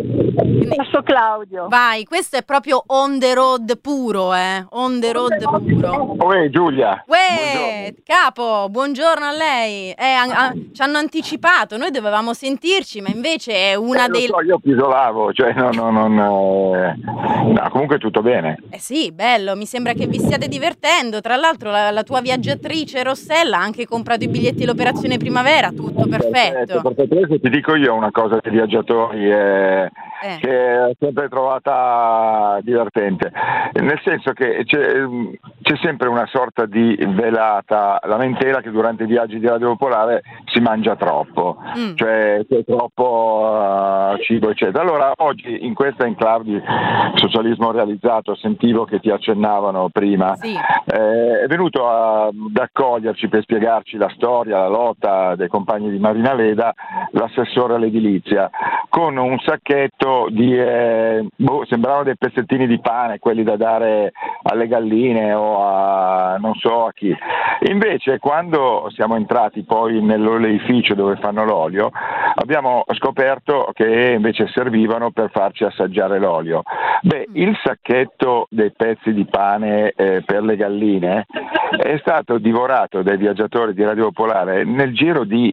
Posso Claudio? Vai, questo è proprio on the road puro, eh? On the road puro. Uè, Giulia. Uè, capo, buongiorno a lei. Eh, a, a, ci hanno anticipato, noi dovevamo sentirci, ma invece è una eh, dei... Lo so, io pisolavo, cioè no, no, non... Eh, no, comunque tutto bene. Eh sì, bello, mi sembra che vi stiate divertendo. Tra l'altro la, la tua viaggiatrice Rossella ha anche comprato i biglietti dell'operazione primavera, tutto perfetto. Perfetto, perché ti dico io una cosa dei viaggiatori eh, eh. che ho sempre trovata divertente, nel senso che c'è, c'è sempre una sorta di velata lamentela che durante i viaggi di Radio Popolare si mangia troppo, mm. cioè c'è troppo uh, cibo eccetera. Allora oggi in questa enclave di socialismo realizzato, sentivo che ti accennavano prima, sì. eh, è venuto a, ad accoglierci per spiegarci la storia, la lotta dei compagni di Marina Leda, l'assessore all'edilizia, con un sacchetto di eh, boh, sembravano dei pezzettini di pane, quelli da dare alle galline o a non so a chi. Invece quando siamo entrati poi nell'oleificio dove fanno l'olio abbiamo scoperto che invece servivano per farci assaggiare l'olio. Beh, il sacchetto dei pezzi di pane eh, per le galline è stato divorato dai viaggiatori di Radio Popolare nel giro di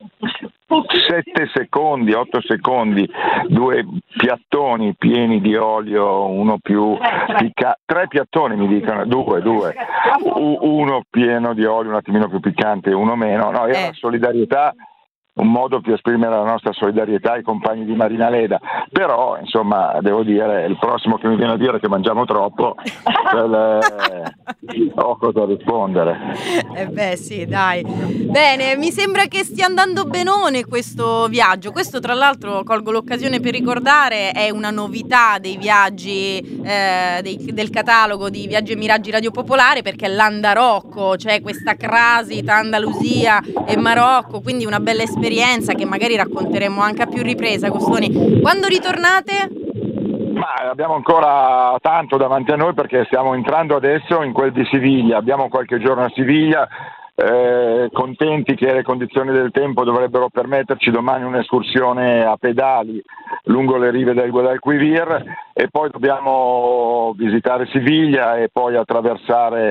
sette secondi, otto secondi, due piattoni pieni di olio, uno più piccante, tre piattoni mi dicono, due, due, uno pieno di olio un attimino più piccante e uno meno, no, era solidarietà, un modo per esprimere la nostra solidarietà ai compagni di Marina Leda, però insomma devo dire, il prossimo che mi viene a dire che mangiamo troppo le... ho cosa rispondere. Eh beh sì, dai. Bene, mi sembra che stia andando benone questo viaggio. Questo tra l'altro, colgo l'occasione per ricordare, è una novità dei viaggi eh, dei, del catalogo di Viaggi e Miraggi Radio Popolare, perché è l'Andarocco, cioè questa crasi tra Andalusia e Marocco, quindi una bella esperienza che magari racconteremo anche a più ripresa. Costoni, quando ritornate? Ma abbiamo ancora tanto davanti a noi perché stiamo entrando adesso in quel di Siviglia, abbiamo qualche giorno a Siviglia, eh, contenti che le condizioni del tempo dovrebbero permetterci domani un'escursione a pedali lungo le rive del Guadalquivir e poi dobbiamo visitare Siviglia e poi attraversare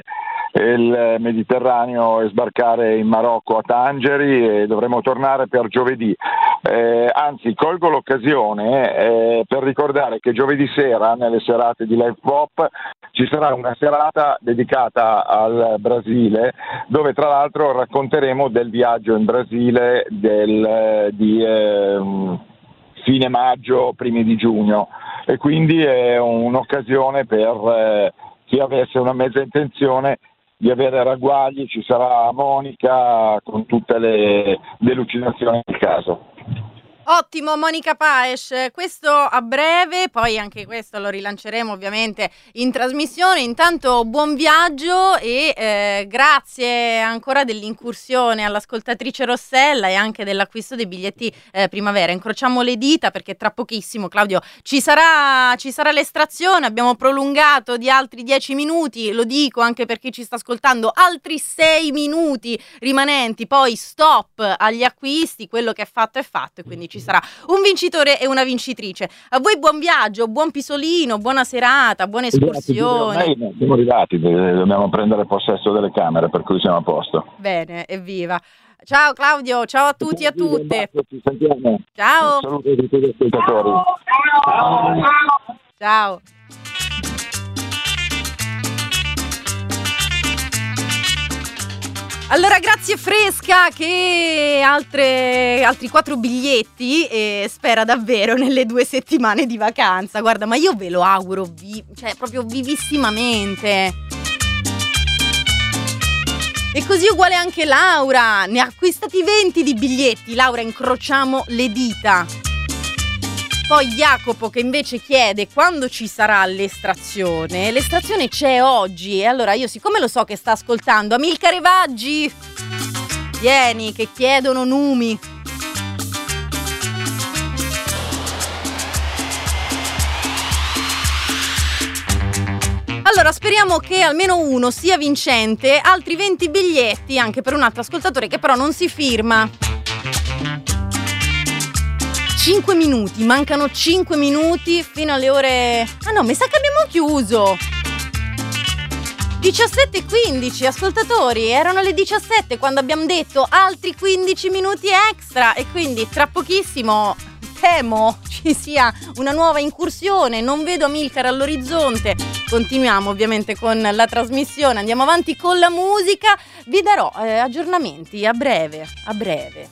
il Mediterraneo e sbarcare in Marocco a Tangeri e dovremo tornare per giovedì. Eh, anzi, colgo l'occasione eh, per ricordare che giovedì sera, nelle serate di Live Pop, ci sarà una serata dedicata al Brasile, dove tra l'altro racconteremo del viaggio in Brasile del, di eh, fine maggio, primi di giugno, e quindi è un'occasione per eh, chi avesse una mezza intenzione di avere ragguagli. Ci sarà Monica con tutte le delucidazioni del caso. Ottimo, Monica Paes, questo a breve, poi anche questo lo rilanceremo ovviamente in trasmissione. Intanto buon viaggio e eh, grazie ancora dell'incursione all'ascoltatrice Rossella e anche dell'acquisto dei biglietti eh, primavera. Incrociamo le dita perché tra pochissimo, Claudio, ci sarà, ci sarà l'estrazione. Abbiamo prolungato di altri dieci minuti, lo dico anche per chi ci sta ascoltando, altri sei minuti rimanenti, poi stop agli acquisti, quello che è fatto è fatto, e quindi ci sarà un vincitore e una vincitrice. A voi buon viaggio, buon pisolino, buona serata, buone escursioni. Ormai siamo arrivati, dobbiamo prendere possesso delle camere, per cui siamo a posto. Bene, evviva. Ciao Claudio, ciao a tutti e a tutte. Ci sentiamo. Ciao. Un saluto a tutti gli ascoltatori. Ciao. Allora grazie Fresca che altre, altri quattro biglietti e spera davvero nelle due settimane di vacanza. Guarda, ma io ve lo auguro, vi, cioè proprio vivissimamente. E così uguale anche Laura, ne ha acquistati venti di biglietti. Laura, incrociamo le dita. Poi Jacopo che invece chiede quando ci sarà l'estrazione. L'estrazione c'è oggi e allora io, siccome lo so che sta ascoltando Amilcare Vaggi, vieni che chiedono numi. Allora speriamo che almeno uno sia vincente, altri venti biglietti anche per un altro ascoltatore che però non si firma. cinque minuti, mancano cinque minuti fino alle ore... Ah no, mi sa che abbiamo chiuso. diciassette e quindici, ascoltatori, erano le diciassette quando abbiamo detto altri quindici minuti extra e quindi tra pochissimo temo ci sia una nuova incursione, non vedo Amilcar all'orizzonte. Continuiamo ovviamente con la trasmissione, andiamo avanti con la musica, vi darò eh, aggiornamenti a breve, a breve.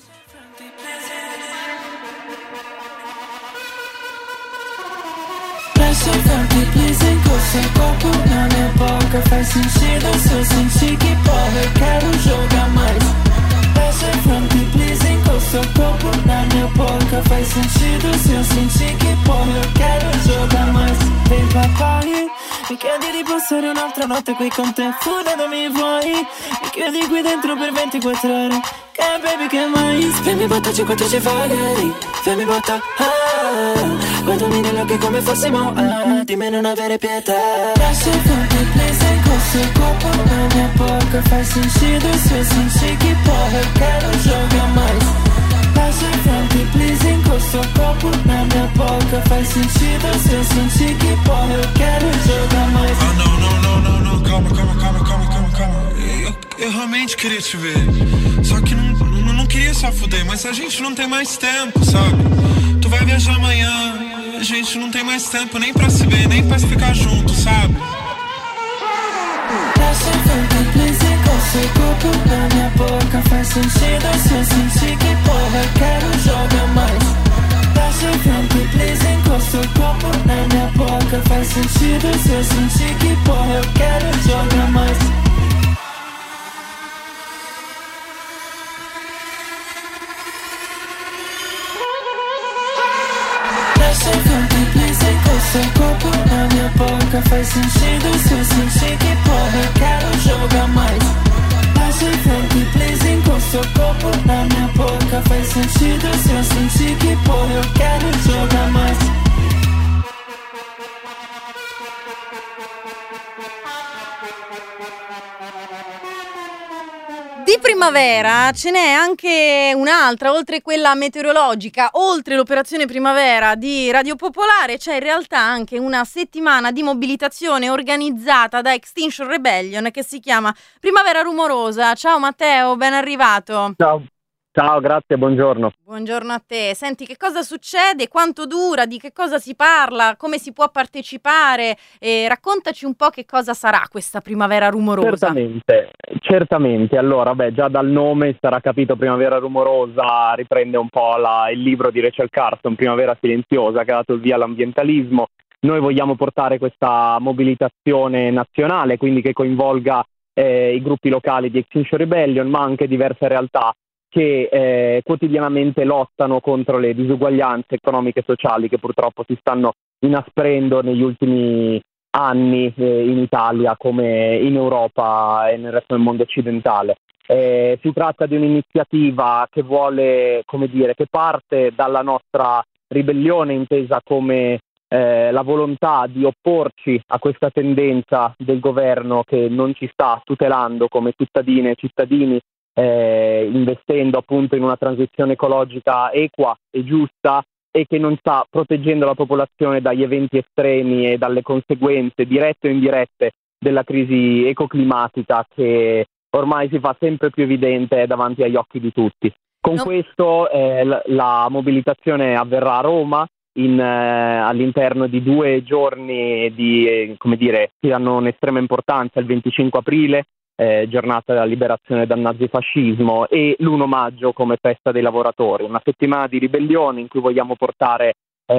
Lascia farti please corso il corpo non è poco, faz sentido se eu sentir que porra eu quero jogar mais. Lascia farti please encosta o corpo na minha boca, faz sentido se eu sentir que porra eu quero jogar mais. Vem papai, mi chiedi di passare un'altra notte qui con te, fuori da mi vuoi, mi chiedi qui dentro per ventiquattro ore. Che baby che mai, fammi bottaci quanto ci fai, fammi botta, ah, guardami negli occhi come fossimo, ah, dimmi non avere pietà. Lascia farti please encosta il corpo na minha boca, faz sentido se eu sentir que porra eu quero jogar mais. Lascia farti please encosta il corpo na minha boca, faz sentido se eu sentir que porra eu quero jogar mais. Ah não, não, não, não, não, calma, calma, calma, calma, calma, calma. Eu, eu realmente queria te ver, só que não, não, não queria só fuder, mas a gente não tem mais tempo, sabe? Tu vai viajar amanhã, a gente não tem mais tempo nem pra se ver, nem pra ficar junto, sabe? Lascia farti please encosta il corpo na minha boca, faz sentido se eu sentir que porra eu quero jogar mais. Lascia farti please encosta il corpo na minha boca, faz sentido se eu sentir que porra eu quero jogar mais. Lascia farti please encosta il corpo na minha boca, faz sentido se eu sentir que porra eu quero jogar mais. Lascia farti please encosta il corpo na minha boca, faz sentido se eu sentir que porra eu quero jogar mais. Di primavera ce n'è anche un'altra, oltre quella meteorologica, oltre l'operazione primavera di Radio Popolare, c'è in realtà anche una settimana di mobilitazione organizzata da Extinction Rebellion che si chiama Primavera Rumorosa. Ciao Matteo, ben arrivato. Ciao. Ciao, grazie, buongiorno. Buongiorno a te. Senti, che cosa succede? Quanto dura? Di che cosa si parla? Come si può partecipare? E raccontaci un po' che cosa sarà questa Primavera Rumorosa. Certamente, certamente. Allora, beh, già dal nome sarà capito, Primavera Rumorosa riprende un po' la, il libro di Rachel Carson, Primavera Silenziosa, che ha dato il via all'ambientalismo. Noi vogliamo portare questa mobilitazione nazionale, quindi che coinvolga eh, i gruppi locali di Extinction Rebellion, ma anche diverse realtà che eh, quotidianamente lottano contro le disuguaglianze economiche e sociali che purtroppo si stanno inasprendo negli ultimi anni eh, in Italia come in Europa e nel resto del mondo occidentale. Eh, si tratta di un'iniziativa che vuole, come dire, che parte dalla nostra ribellione intesa come eh, la volontà di opporci a questa tendenza del governo che non ci sta tutelando come cittadine e cittadini, Eh, investendo appunto in una transizione ecologica equa e giusta e che non sta proteggendo la popolazione dagli eventi estremi e dalle conseguenze dirette o indirette della crisi ecoclimatica che ormai si fa sempre più evidente davanti agli occhi di tutti. Con no. questo eh, la, la mobilitazione avverrà a Roma in, eh, all'interno di due giorni di, eh, come dire, che hanno un'estrema importanza, il venticinque aprile, Eh, giornata della liberazione dal nazifascismo, e l'primo maggio come festa dei lavoratori, una settimana di ribellione in cui vogliamo portare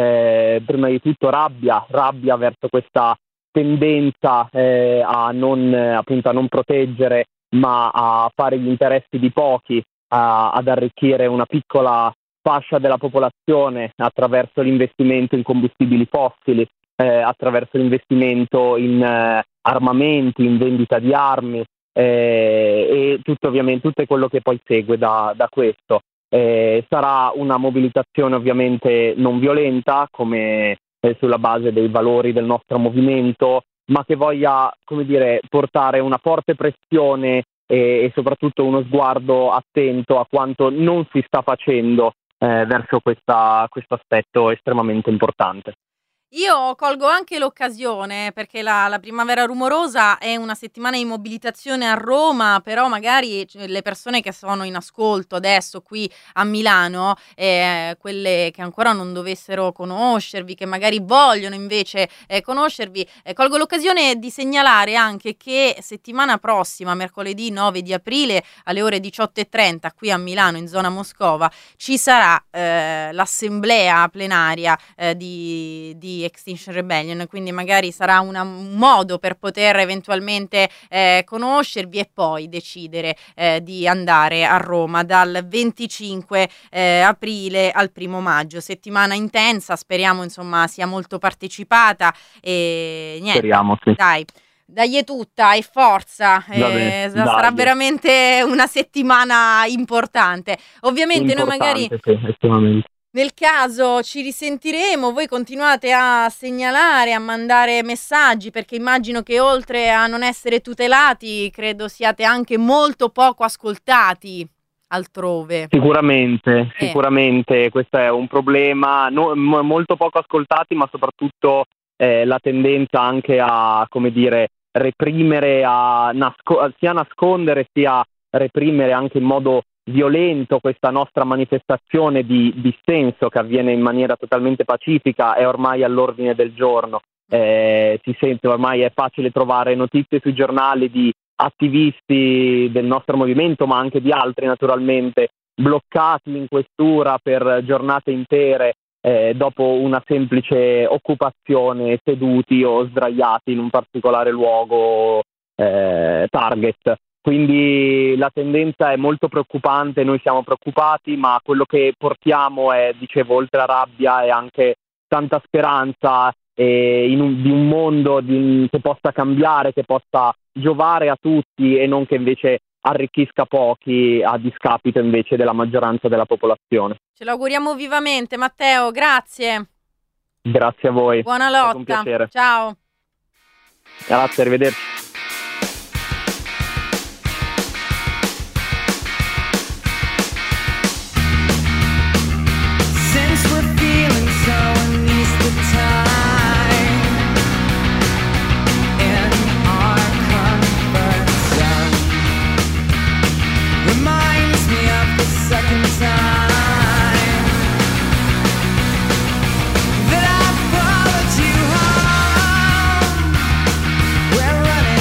eh, prima di tutto rabbia, rabbia verso questa tendenza eh, a non appunto a non proteggere ma a fare gli interessi di pochi, a, ad arricchire una piccola fascia della popolazione attraverso l'investimento in combustibili fossili, eh, attraverso l'investimento in eh, armamenti, in vendita di armi, Eh, e tutto ovviamente tutto quello che poi segue da, da questo. Eh, sarà una mobilitazione ovviamente non violenta, come eh, sulla base dei valori del nostro movimento, ma che voglia, come dire, portare una forte pressione e, e soprattutto uno sguardo attento a quanto non si sta facendo eh, verso questa, questo aspetto estremamente importante. Io colgo anche l'occasione perché la, la Primavera Rumorosa è una settimana di mobilitazione a Roma, però magari le persone che sono in ascolto adesso qui a Milano, eh, quelle che ancora non dovessero conoscervi, che magari vogliono invece eh, conoscervi, eh, colgo l'occasione di segnalare anche che settimana prossima, mercoledì nove di aprile alle ore diciotto e trenta qui a Milano in zona Moscova ci sarà eh, l'assemblea plenaria eh, di, di Extinction Rebellion, quindi magari sarà una, un modo per poter eventualmente eh, conoscervi e poi decidere eh, di andare a Roma dal venticinque eh, aprile al primo maggio. Settimana intensa, speriamo insomma sia molto partecipata e niente, speriamo, sì. Dai. Dai tutta e forza, eh, sarà dai. veramente una settimana importante. Ovviamente importante, noi magari sì, nel caso ci risentiremo, voi continuate a segnalare, a mandare messaggi, perché immagino che oltre a non essere tutelati, credo siate anche molto poco ascoltati altrove. Sicuramente, eh. sicuramente questo è un problema, no, m- molto poco ascoltati, ma soprattutto eh, la tendenza anche a, come dire, reprimere, a nasco- sia nascondere sia reprimere anche in modo violento questa nostra manifestazione di dissenso che avviene in maniera totalmente pacifica è ormai all'ordine del giorno. Eh, si sente ormai, è facile trovare notizie sui giornali di attivisti del nostro movimento, ma anche di altri naturalmente, bloccati in questura per giornate intere eh, dopo una semplice occupazione, seduti o sdraiati in un particolare luogo eh, target. Quindi la tendenza è molto preoccupante, noi siamo preoccupati, ma quello che portiamo è, dicevo, oltre a rabbia è anche tanta speranza eh, in un, di un mondo di, che possa cambiare, che possa giovare a tutti e non che invece arricchisca pochi a discapito invece della maggioranza della popolazione. Ce l'auguriamo vivamente, Matteo, grazie. Grazie a voi. Buona lotta. È un piacere. Ciao. Grazie, arrivederci. We're running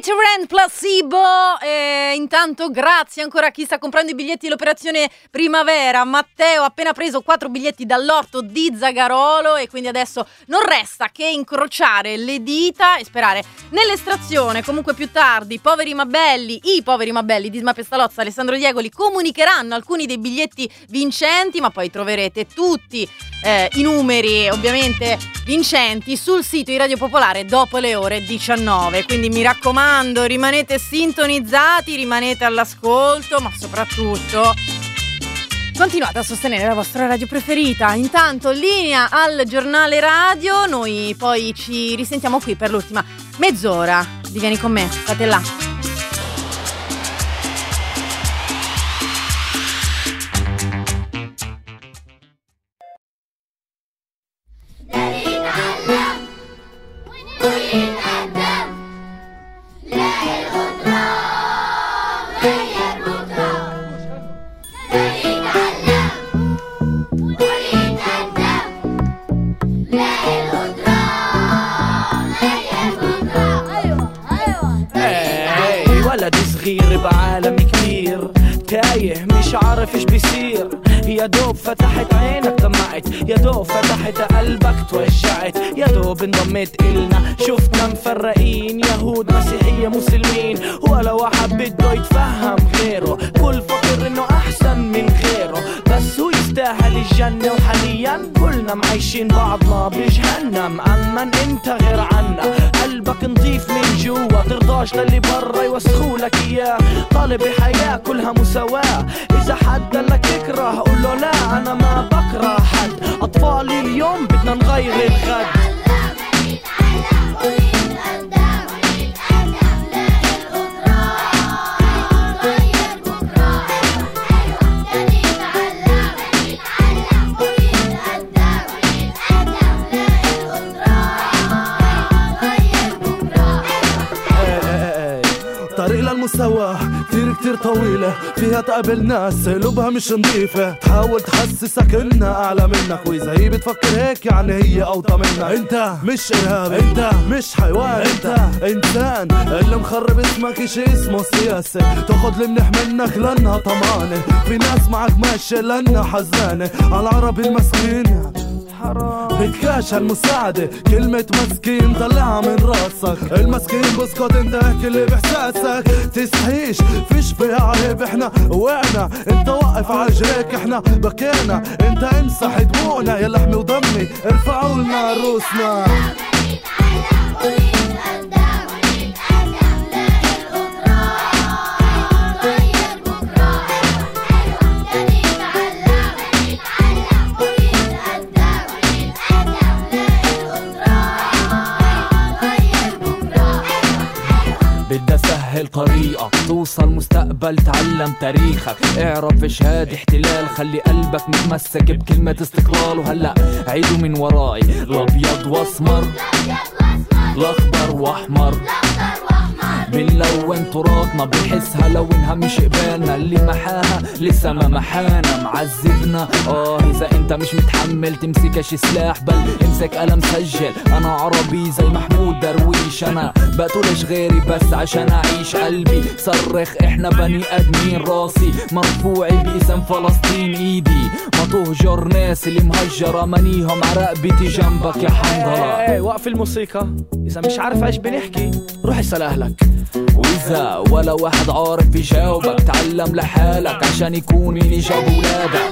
Rand, Placebo. E intanto grazie ancora a chi sta comprando i biglietti dell'operazione Primavera. Matteo ha appena preso quattro biglietti dall'orto di Zagarolo e quindi adesso non resta che incrociare le dita e sperare nell'estrazione. Comunque più tardi Poveri ma belli, i Poveri ma belli di Isma Pestalozza, Alessandro Diegoli comunicheranno alcuni dei biglietti vincenti, ma poi troverete tutti eh, i numeri ovviamente vincenti sul sito di Radio Popolare dopo le ore diciannove. Quindi mi raccomando, rimanete sintonizzati, rimanete all'ascolto, ma soprattutto continuate a sostenere la vostra radio preferita. Intanto linea al giornale radio, noi poi ci risentiamo qui per l'ultima mezz'ora di Vieni con me, state là. بعالم كبير تايه مش عارف ايش بيصير يا دوب فتحت عينك دمعت يا دوب فتحت قلبك توجعت يا دوب انضميت إلنا شفنا مفرقين يهود مسيحية مسلمين ولا واحد بده يتفهم غيره كل فكر انه احسن من غيره بس هو يستاهل الجنة وحاليا كلنا معيشين بعضنا بجهنم اما انت غير عنا قلبك نظيف من جوا ترضاش للي برا يوسخولك اياه طالب الحياة كلها مساواة اذا حد قالك اكره قول له لا انا ما بكره حد اطفالي اليوم بدنا نغير الغد المستوى كتير كتير طويلة فيها تقابل ناس قلوبها مش نظيفة تحاول تحسسك انها اعلى منك واذا هي بتفكر هيك يعني هي اوطى منك انت مش ارهابي انت مش حيوان انت انسان اللي مخرب اسمك اشي اسمه سياسة تاخد المنح منك لانها طمانة في ناس معك ماشية لانها حزانة على العربي المسكين بتكاش هالمساعدة كلمة مسكين طلعها من راسك المسكين بسكت انت احكي اللي بحساسك تستحيش فيش فيها عيب احنا وقعنا انت وقف عجريك احنا بكينا انت امسح دموعنا يا لحمي ودمي ارفعوا لنا روسنا بدي اسهل طريقة توصل مستقبل تعلم تاريخك اعرف ايش هاد احتلال خلي قلبك متمسك بكلمة استقلال وهلأ عيدوا من وراي الابيض واسمر الاخضر واحمر بنلون تراثنا بنحسها لو انها مش قبالنا اللي محاها لسه ما محانا معذبنا اه اذا انت مش متحمل تمسكش سلاح بل امسك قلم سجل انا عربي زي محمود درويش انا بقتلش غيري بس عشان اعيش قلبي صرخ احنا بني ادمين راسي مرفوعي باسم فلسطين ايدي ما تهجر ناس اللي مهجرة منيهم عرقبتي جنبك يا حنظلة ايه وقف الموسيقى اذا مش عارف ايش بنحكي روح اسأل اهلك وإذا ولا واحد عارف يجاوبك تعلم لحالك عشان يكون مين يجاوب ولادك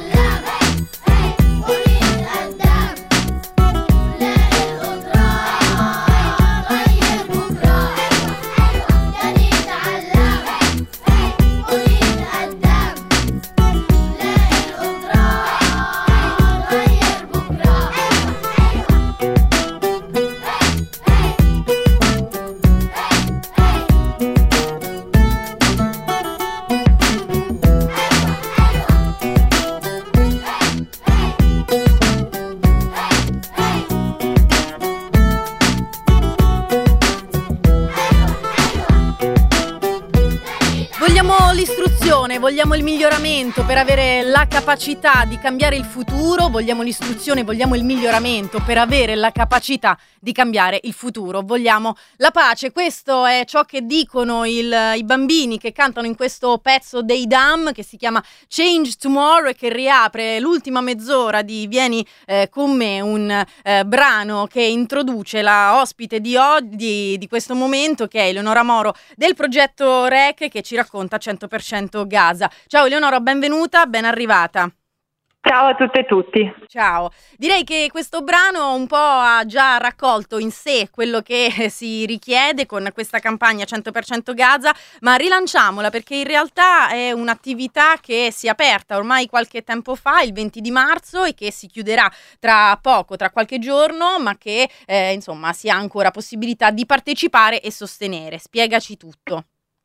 l'istruzione, vogliamo il miglioramento per avere la capacità di cambiare il futuro, vogliamo l'istruzione, vogliamo il miglioramento per avere la capacità di cambiare il futuro, vogliamo la pace. Questo è ciò che dicono il, i bambini che cantano in questo pezzo dei Dam che si chiama Change Tomorrow e che riapre l'ultima mezz'ora di Vieni eh, con me, un eh, brano che introduce la ospite di oggi, di questo momento, che è Eleonora Moro del progetto R E C, che ci racconta cento per cento Gaza. Ciao Eleonora, benvenuta, ben arrivata. Ciao a tutte e tutti. Ciao. Direi che questo brano un po' ha già raccolto in sé quello che si richiede con questa campagna cento per cento Gaza, ma rilanciamola perché in realtà è un'attività che si è aperta ormai qualche tempo fa, il venti di marzo, e che si chiuderà tra poco, tra qualche giorno, ma che eh, insomma si ha ancora possibilità di partecipare e sostenere. Spiegaci tutto.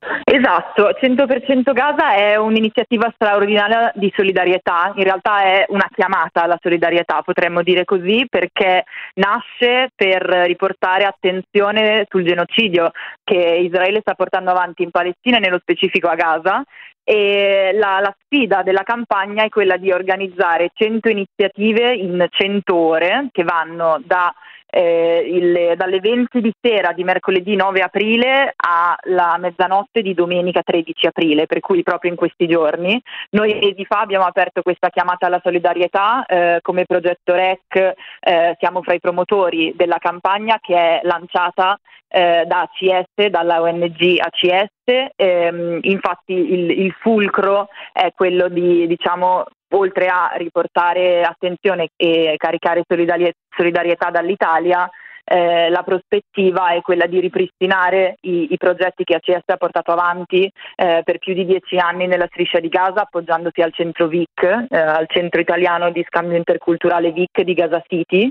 Esatto, cento per cento Gaza è un'iniziativa straordinaria di solidarietà, in realtà è una chiamata alla solidarietà, potremmo dire così, perché nasce per riportare attenzione sul genocidio che Israele sta portando avanti in Palestina e nello specifico a Gaza. E la, la sfida della campagna è quella di organizzare cento iniziative in cento ore che vanno da Eh, il, dalle venti di sera di mercoledì nove aprile alla mezzanotte di domenica tredici aprile, per cui proprio in questi giorni. Noi mesi fa abbiamo aperto questa chiamata alla solidarietà eh, come progetto R E C, eh, siamo fra i promotori della campagna che è lanciata eh, da A C S, dalla O N G A C S. Eh, infatti il, il fulcro è quello di, diciamo, oltre a riportare attenzione e caricare solidarietà, solidarietà dall'Italia, eh, la prospettiva è quella di ripristinare i, i progetti che A C S ha portato avanti eh, per più di dieci anni nella striscia di Gaza, appoggiandosi al centro V I C, eh, al centro italiano di scambio interculturale V I C di Gaza City.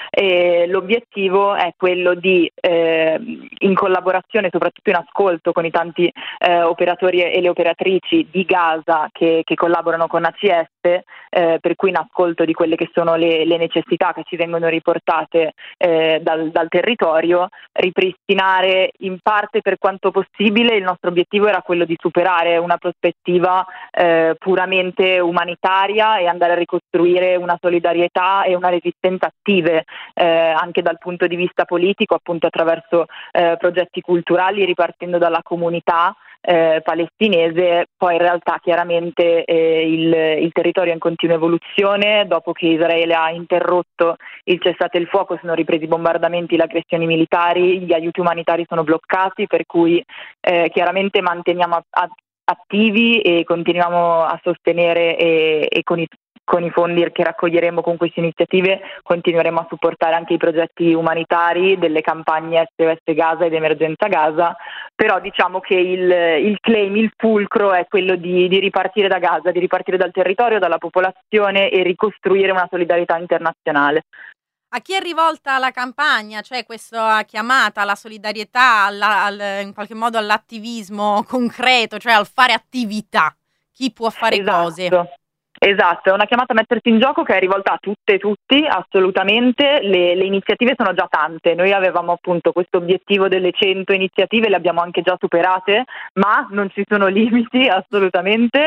E l'obiettivo è quello di, eh, in collaborazione, soprattutto in ascolto con i tanti eh, operatori e le operatrici di Gaza che, che collaborano con A C S, eh, per cui in ascolto di quelle che sono le, le necessità che ci vengono riportate eh, dal, dal territorio, ripristinare in parte per quanto possibile. Il nostro obiettivo era quello di superare una prospettiva eh, puramente umanitaria e andare a ricostruire una solidarietà e una resistenza attive eh, anche dal punto di vista politico, appunto attraverso eh, progetti culturali, ripartendo dalla comunità Eh, palestinese. Poi in realtà chiaramente eh, il, il territorio è in continua evoluzione. Dopo che Israele ha interrotto il cessate il fuoco, sono ripresi i bombardamenti, le aggressioni militari, gli aiuti umanitari sono bloccati, per cui eh, chiaramente manteniamo a, a, attivi e continuiamo a sostenere e, e con i Con i fondi che raccoglieremo con queste iniziative continueremo a supportare anche i progetti umanitari delle campagne S O S Gaza ed Emergenza Gaza, però diciamo che il, il claim, il fulcro è quello di, di ripartire da Gaza, di ripartire dal territorio, dalla popolazione e ricostruire una solidarietà internazionale. A chi è rivolta la campagna? C'è questa chiamata alla solidarietà, alla, al, in qualche modo all'attivismo concreto, cioè al fare attività. Chi può fare esatto. cose? Esatto, è una chiamata a mettersi in gioco che è rivolta a tutte e tutti, assolutamente. Le, le iniziative sono già tante, noi avevamo appunto questo obiettivo delle cento iniziative, le abbiamo anche già superate, ma non ci sono limiti assolutamente,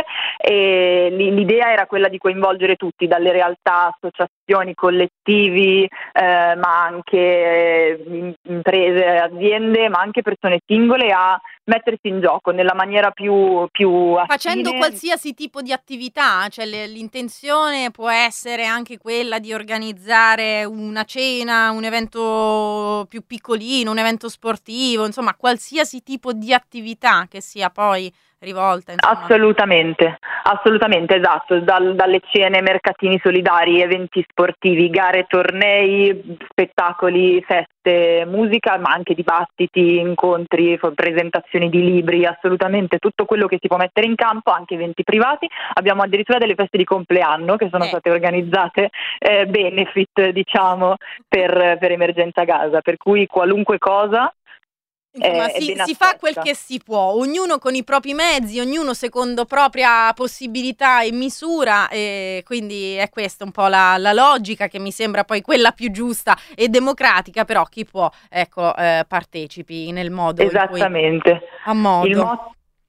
e l'idea era quella di coinvolgere tutti, dalle realtà, associazioni, collettivi, eh, ma anche eh, imprese, aziende, ma anche persone singole, a mettersi in gioco nella maniera più, più affine. Facendo qualsiasi tipo di attività, cioè le, l'intenzione può essere anche quella di organizzare una cena, un evento più piccolino, un evento sportivo, insomma qualsiasi tipo di attività che sia poi rivolta. Insomma. Assolutamente, assolutamente, esatto, Dal, dalle cene, mercatini solidari, eventi sportivi, gare, tornei, spettacoli, feste, musica, ma anche dibattiti, incontri, presentazioni di libri, assolutamente tutto quello che si può mettere in campo, anche eventi privati. Abbiamo addirittura delle feste di compleanno che sono eh. state organizzate, eh, benefit diciamo per, per Emergenza Gaza, per cui qualunque cosa. Insomma, si, si fa quel che si può, ognuno con i propri mezzi, ognuno secondo propria possibilità e misura, e quindi è questa un po' la, la logica che mi sembra poi quella più giusta e democratica, però chi può, ecco, eh, partecipi nel modo esattamente in cui, a modo. Il, mo-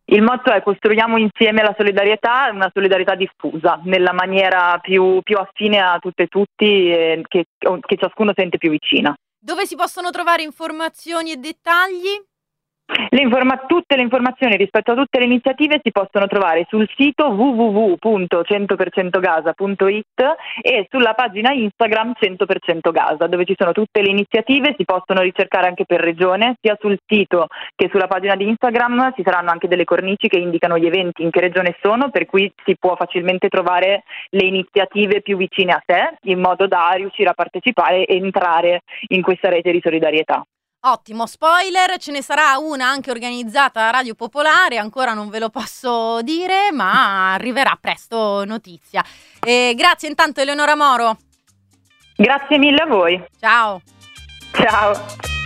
Il motto è: costruiamo insieme la solidarietà, una solidarietà diffusa, nella maniera più, più affine a tutte e tutti, eh, che, che ciascuno sente più vicina. Dove si possono trovare informazioni e dettagli? Le informa- tutte le informazioni rispetto a tutte le iniziative si possono trovare sul sito w w w punto cento per cento gaza punto i t e sulla pagina Instagram cento per cento gaza, dove ci sono tutte le iniziative. Si possono ricercare anche per regione, sia sul sito che sulla pagina di Instagram. Ci saranno anche delle cornici che indicano gli eventi in che regione sono, per cui si può facilmente trovare le iniziative più vicine a te, in modo da riuscire a partecipare e entrare in questa rete di solidarietà. Ottimo, spoiler, ce ne sarà una anche organizzata a Radio Popolare, ancora non ve lo posso dire, ma arriverà presto notizia. E grazie intanto Eleonora Moro. Grazie mille a voi. Ciao. Ciao.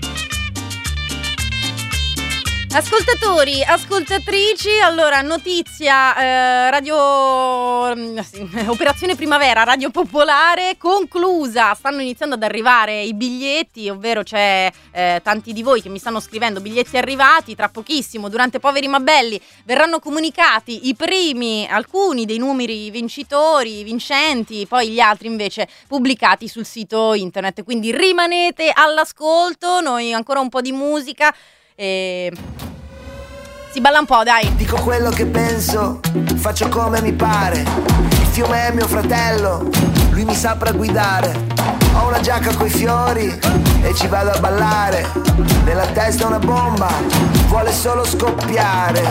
Ascoltatori, ascoltatrici, allora notizia, eh, radio, sì, Operazione Primavera, Radio Popolare, conclusa, stanno iniziando ad arrivare i biglietti, ovvero c'è eh, tanti di voi che mi stanno scrivendo biglietti arrivati, tra pochissimo, durante Poveri ma Belli, verranno comunicati i primi, alcuni dei numeri vincitori, vincenti, poi gli altri invece pubblicati sul sito internet, quindi rimanete all'ascolto, noi ancora un po' di musica. E si balla un po', dai. Dico quello che penso, faccio come mi pare. Il fiume è mio fratello, lui mi saprà guidare. Ho una giacca coi fiori e ci vado a ballare. Nella testa una bomba, vuole solo scoppiare.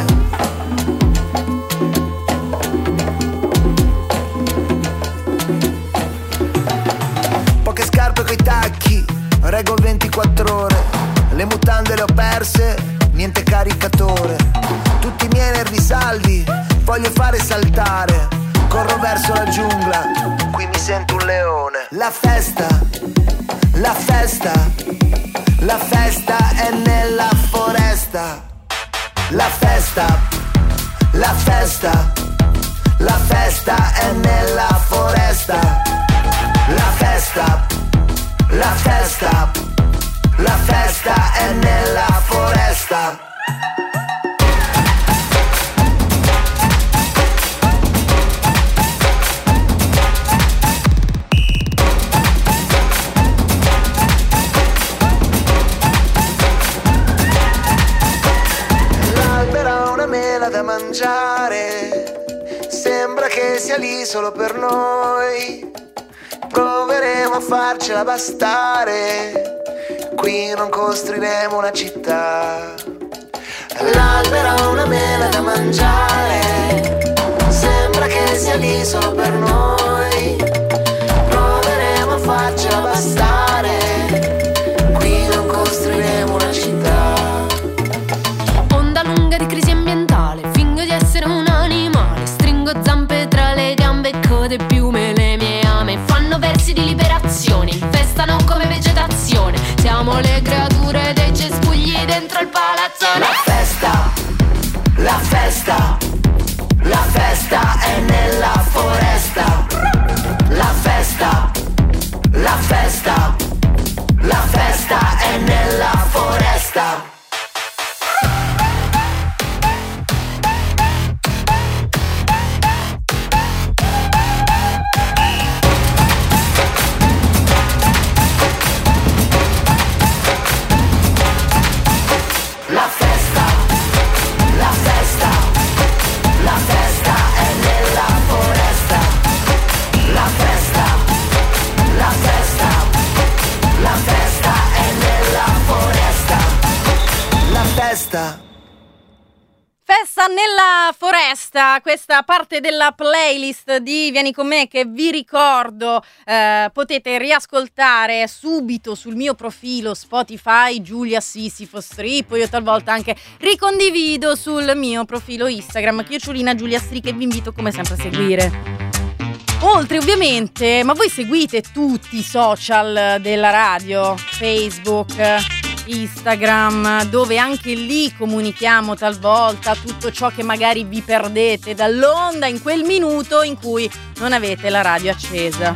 Poche scarpe coi tacchi, reggo ventiquattro ore. Le mutande le ho perse, niente caricatore. Tutti i miei nervi saldi, voglio fare saltare. Corro verso la giungla, qui mi sento un leone. La festa, la festa, la festa è nella foresta. La festa, la festa, la festa è nella foresta. La festa, la festa, la festa è nella foresta. L'albero ha una mela da mangiare, sembra che sia lì solo per noi. Proveremo a farcela bastare, qui non costruiremo una città. L'albero ha una mela da mangiare, sembra che sia lì solo per noi. Proveremo a farcela bastare, qui non costruiremo una città. Onda lunga di crisi ambientale, fingo di essere un animale. Stringo zampe tra le gambe e code piume, le mie ame fanno versi di liberazione, infestano come vegetazione. Siamo le creature dei cespugli dentro il palazzo. La festa, la festa, la festa è nella foresta. La festa, la festa, la festa è nella foresta. Festa nella foresta, questa parte della playlist di Vieni con me che vi ricordo eh, potete riascoltare subito sul mio profilo Spotify Giulia Sisifo Strip. Io talvolta anche ricondivido sul mio profilo Instagram Chiocciolina Giulia Stri, che vi invito come sempre a seguire. Oltre ovviamente, ma voi seguite tutti i social della radio, Facebook, Instagram, dove anche lì comunichiamo talvolta tutto ciò che magari vi perdete dall'onda in quel minuto in cui non avete la radio accesa.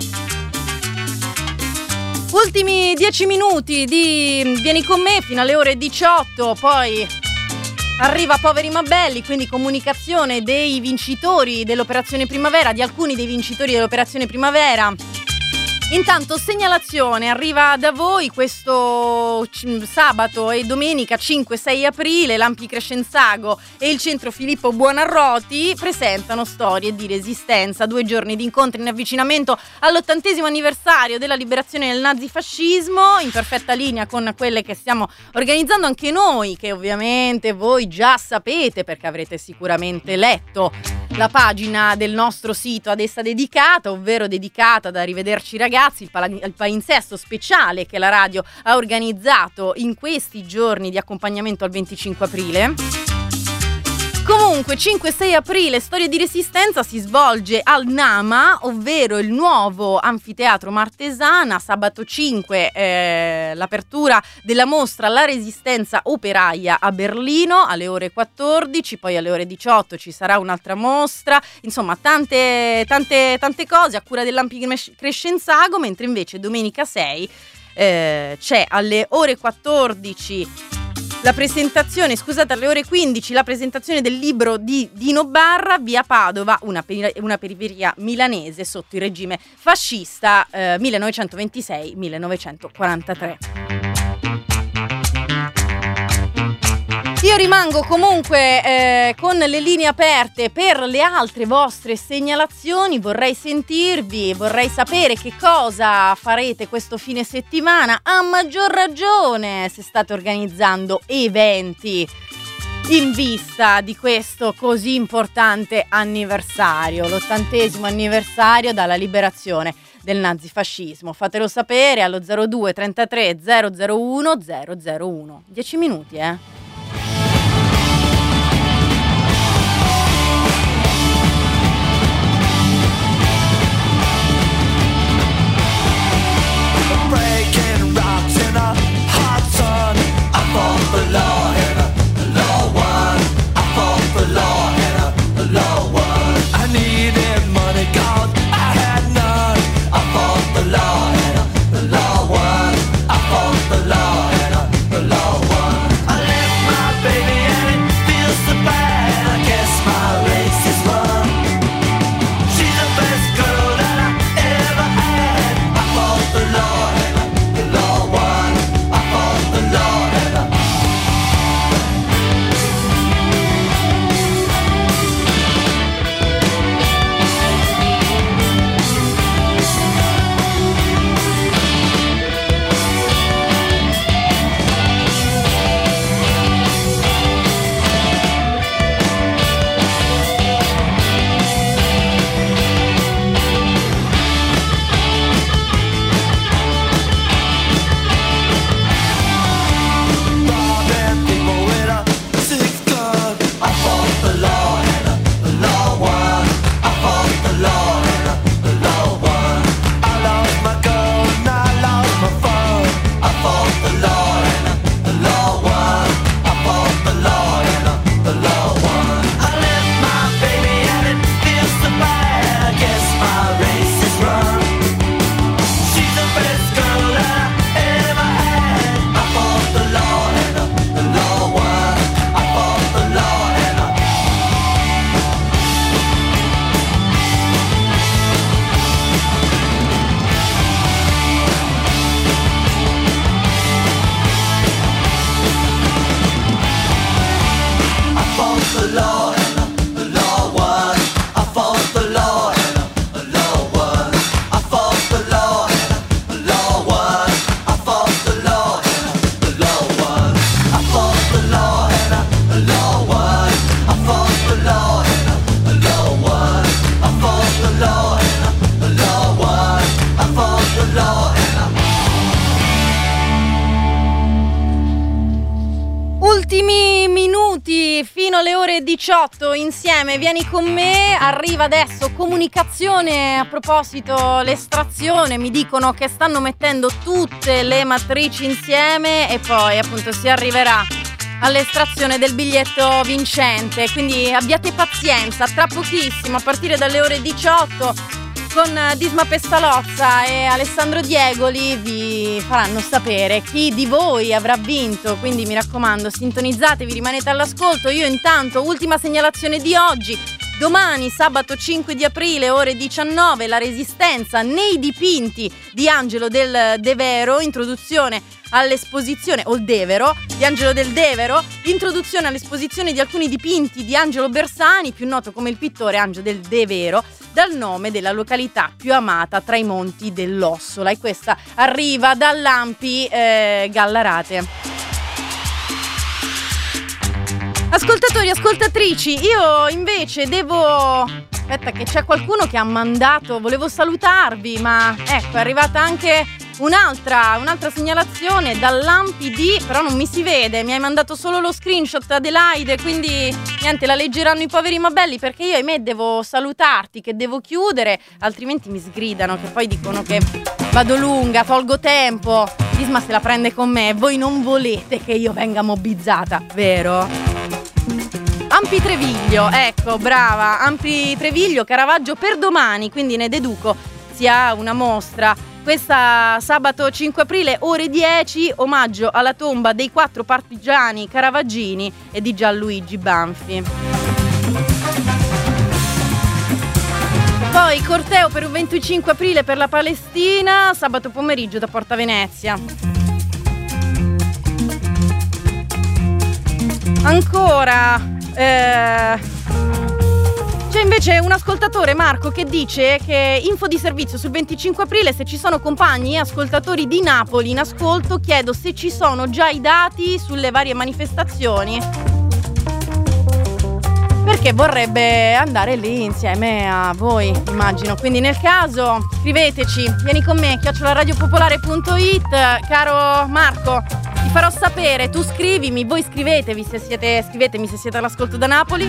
Ultimi dieci minuti di Vieni con me fino alle ore diciotto, poi Arriva Poveri ma Belli, quindi comunicazione dei vincitori dell'Operazione Primavera, di alcuni dei vincitori dell'Operazione Primavera. Intanto segnalazione arriva da voi questo c- sabato e domenica cinque sei aprile. L'Ampi Crescenzago e il Centro Filippo Buonarroti presentano Storie di Resistenza, due giorni di incontri in avvicinamento all'ottantesimo anniversario della liberazione del nazifascismo, in perfetta linea con quelle che stiamo organizzando anche noi, che ovviamente voi già sapete perché avrete sicuramente letto la pagina del nostro sito ad essa dedicata, ovvero dedicata da Rivederci Ragazzi, il, pala- il palinsesto speciale che la radio ha organizzato in questi giorni di accompagnamento al venticinque aprile. Comunque, cinque sei aprile, Storie di Resistenza si svolge al Nama, ovvero il nuovo anfiteatro Martesana. Sabato cinque, eh, l'apertura della mostra La Resistenza Operaia a Berlino alle ore quattordici, poi alle ore diciotto ci sarà un'altra mostra. Insomma, tante, tante, tante cose a cura dell'Ampi Crescenzago, mentre invece domenica sei eh, c'è alle ore quattordici la presentazione, scusate, alle ore quindici la presentazione del libro di Dino Barra, Via Padova, una, peri- una periferia milanese sotto il regime fascista eh, millenovecentoventisei millenovecentoquarantatré. Io rimango comunque eh, con le linee aperte per le altre vostre segnalazioni, vorrei sentirvi, vorrei sapere che cosa farete questo fine settimana, a maggior ragione se state organizzando eventi in vista di questo così importante anniversario, l'ottantesimo anniversario dalla liberazione del nazifascismo. Fatelo sapere allo zero due trentatré zero zero uno zero zero uno. dieci minuti, eh? Breaking rocks in a hot sun. I fought for law and a law won. I fought for law and a law won. I needed money, God, I had none. I fought for law and a law won. I fought for law and a law won. I left my baby and it feels so bad. I guess my race is run. She's the best girl that I ever had. I fought for law. Ultimi minuti fino alle ore diciotto insieme, vieni con me. Arriva adesso comunicazione a proposito l'estrazione, mi dicono che stanno mettendo tutte le matrici insieme e poi appunto si arriverà all'estrazione del biglietto vincente, quindi abbiate pazienza, tra pochissimo a partire dalle ore diciotto con Disma Pestalozza e Alessandro Diegoli vi faranno sapere chi di voi avrà vinto, quindi mi raccomando sintonizzatevi, rimanete all'ascolto. Io intanto, ultima segnalazione di oggi: domani sabato cinque di aprile ore diciannove La Resistenza nei dipinti di Angelo del Devero, introduzione all'esposizione, o il Devero, di Angelo del Devero, introduzione all'esposizione di alcuni dipinti di Angelo Bersani, più noto come il pittore Angelo del Devero, dal nome della località più amata tra i monti dell'Ossola, e questa arriva dall'Ampi eh, Gallarate. Ascoltatori, ascoltatrici, io invece devo... Aspetta che c'è qualcuno che ha mandato, volevo salutarvi, ma ecco, è arrivata anche un'altra, un'altra segnalazione dall'Ampi di... però non mi si vede, mi hai mandato solo lo screenshot, Adelaide, quindi niente, la leggeranno i poveri mabelli, perché io ahimè devo salutarti, che devo chiudere, altrimenti mi sgridano, che poi dicono che vado lunga, tolgo tempo. Isma se la prende con me, voi non volete che io venga mobbizzata, vero? Ampi Treviglio, ecco, brava, Ampi Treviglio, Caravaggio per domani, quindi ne deduco sia una mostra. Questa sabato cinque aprile ore dieci, omaggio alla tomba dei quattro partigiani caravaggini e di Gianluigi Banfi. Poi corteo per un venticinque aprile per la Palestina, sabato pomeriggio da Porta Venezia. Ancora... Eh, c'è invece un ascoltatore, Marco, che dice che info di servizio sul venticinque aprile, se ci sono compagni e ascoltatori di Napoli in ascolto, chiedo se ci sono già i dati sulle varie manifestazioni, perché vorrebbe andare lì insieme a voi, immagino. Quindi nel caso scriveteci, vieni con me, chiocciola radiopopolare punto it. Caro Marco, ti farò sapere, tu scrivimi, voi scrivetevi se siete, scrivetemi se siete all'ascolto da Napoli.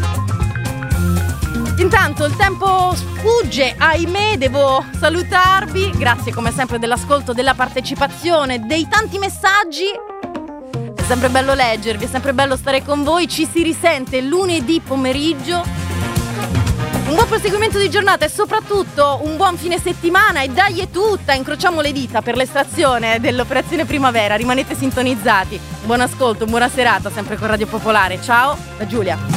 Intanto il tempo sfugge, ahimè, devo salutarvi, grazie come sempre dell'ascolto, della partecipazione, dei tanti messaggi. È sempre bello leggervi, è sempre bello stare con voi, ci si risente lunedì pomeriggio. Un buon proseguimento di giornata e soprattutto un buon fine settimana, e dai è tutta, incrociamo le dita per l'estrazione dell'operazione Primavera, rimanete sintonizzati. Buon ascolto, buona serata sempre con Radio Popolare, ciao da Giulia.